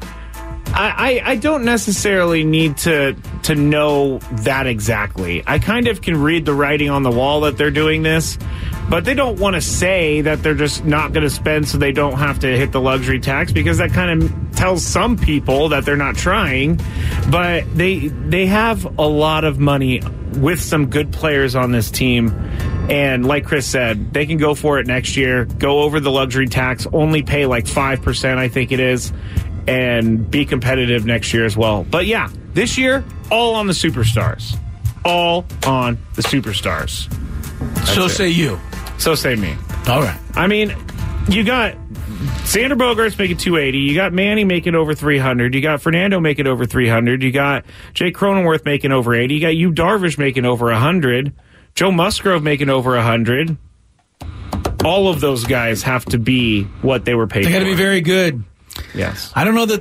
Speaker 6: I don't necessarily need to know that exactly. I kind of can read the writing on the wall that they're doing this, but they don't want to say that they're just not going to spend so they don't have to hit the luxury tax, because that kind of tells some people that they're not trying. But they have a lot of money with some good players on this team. And like Chris said, they can go for it next year, go over the luxury tax, only pay like 5%, I think it is, and be competitive next year as well. But yeah, this year, all on the superstars. All on the superstars.
Speaker 5: So say you.
Speaker 6: So say me.
Speaker 5: All right.
Speaker 6: I mean, you got Xander Bogaerts making $280. You got Manny making over $300. You got Fernando making over $300. You got Jay Cronenworth making over $80. You got Yu Darvish making over $100. Joe Musgrove making over $100. All of those guys have to be what they were paid for.
Speaker 5: They got to be very good.
Speaker 6: Yes.
Speaker 5: I don't know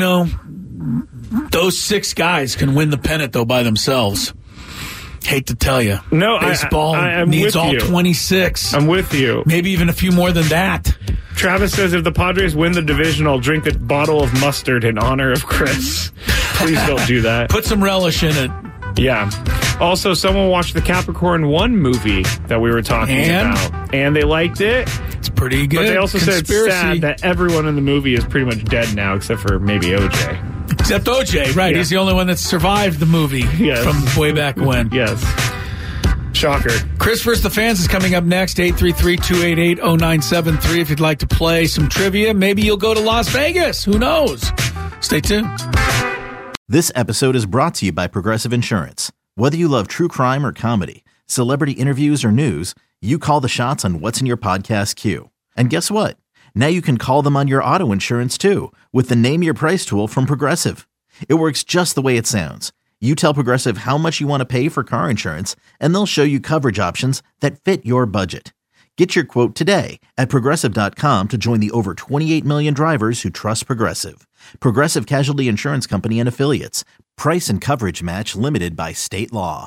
Speaker 5: that, those 6 guys can win the pennant, though, by themselves. Hate to tell you.
Speaker 6: No,
Speaker 5: baseball
Speaker 6: I'm
Speaker 5: needs
Speaker 6: with
Speaker 5: all
Speaker 6: you.
Speaker 5: 26.
Speaker 6: I'm with you.
Speaker 5: Maybe even a few more than that.
Speaker 6: Travis says, if the Padres win the division, I'll drink a bottle of mustard in honor of Chris. Please don't do that.
Speaker 5: Put some relish in it.
Speaker 6: Yeah. Also, someone watched the Capricorn 1 movie that we were talking about, and they liked it.
Speaker 5: It's pretty good.
Speaker 6: But they also said it's sad that everyone in the movie is pretty much dead now, except for maybe OJ.
Speaker 5: Except OJ, right. Yeah. He's the only one that survived the movie from way back when.
Speaker 6: Yes. Shocker.
Speaker 5: Chris vs. the Fans is coming up next, 833-288-0973. If you'd like to play some trivia, maybe you'll go to Las Vegas. Who knows? Stay tuned.
Speaker 4: This episode is brought to you by Progressive Insurance. Whether you love true crime or comedy, celebrity interviews or news, you call the shots on what's in your podcast queue. And guess what? Now you can call them on your auto insurance too, with the Name Your Price tool from Progressive. It works just the way it sounds. You tell Progressive how much you want to pay for car insurance, and they'll show you coverage options that fit your budget. Get your quote today at Progressive.com to join the over 28 million drivers who trust Progressive. Progressive Casualty Insurance Company and Affiliates. Price and coverage match limited by state law.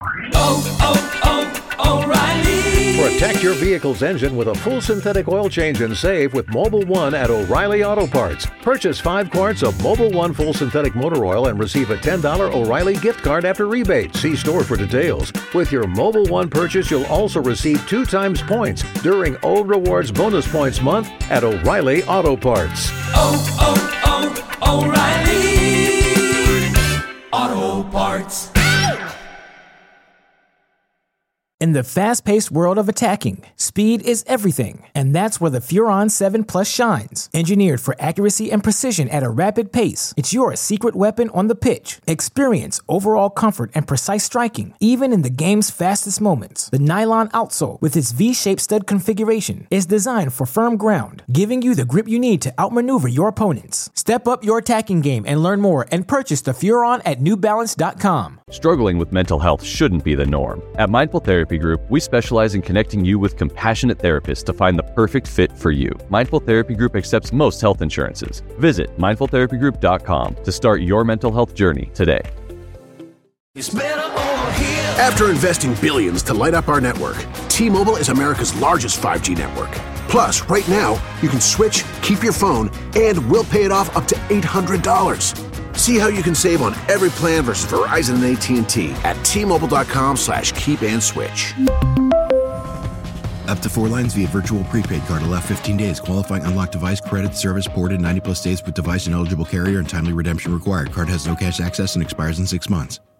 Speaker 15: O'Reilly. Protect your vehicle's engine with a full synthetic oil change and save with Mobil 1 at O'Reilly Auto Parts. Purchase 5 quarts of Mobil 1 full synthetic motor oil and receive a $10 O'Reilly gift card after rebate. See store for details. With your Mobil 1 purchase, you'll also receive 2 times points during O Rewards Bonus Points Month at O'Reilly Auto Parts.
Speaker 16: O'Reilly Auto Parts.
Speaker 17: In the fast-paced world of attacking, speed is everything, and that's where the Furon 7 Plus shines. Engineered for accuracy and precision at a rapid pace, it's your secret weapon on the pitch. Experience overall comfort and precise striking, even in the game's fastest moments. The nylon outsole, with its V-shaped stud configuration, is designed for firm ground, giving you the grip you need to outmaneuver your opponents. Step up your attacking game and learn more and purchase the Furon at NewBalance.com.
Speaker 3: Struggling with mental health shouldn't be the norm. At Mindful Therapy Group, we specialize in connecting you with compassionate therapists to find the perfect fit for you. Mindful Therapy Group accepts most health insurances. Visit mindfultherapygroup.com to start your mental health journey today.
Speaker 1: After investing billions to light up our network, T-Mobile is America's largest 5G network. Plus, right now, you can switch, keep your phone, and we'll pay it off up to $800. See how you can save on every plan versus Verizon and AT&T at T-Mobile.com/keep-and-switch.
Speaker 2: Up to 4 lines via virtual prepaid card. Allow 15 days. Qualifying unlocked device credit service ported 90+ days with device and eligible carrier and timely redemption required. Card has no cash access and expires in 6 months.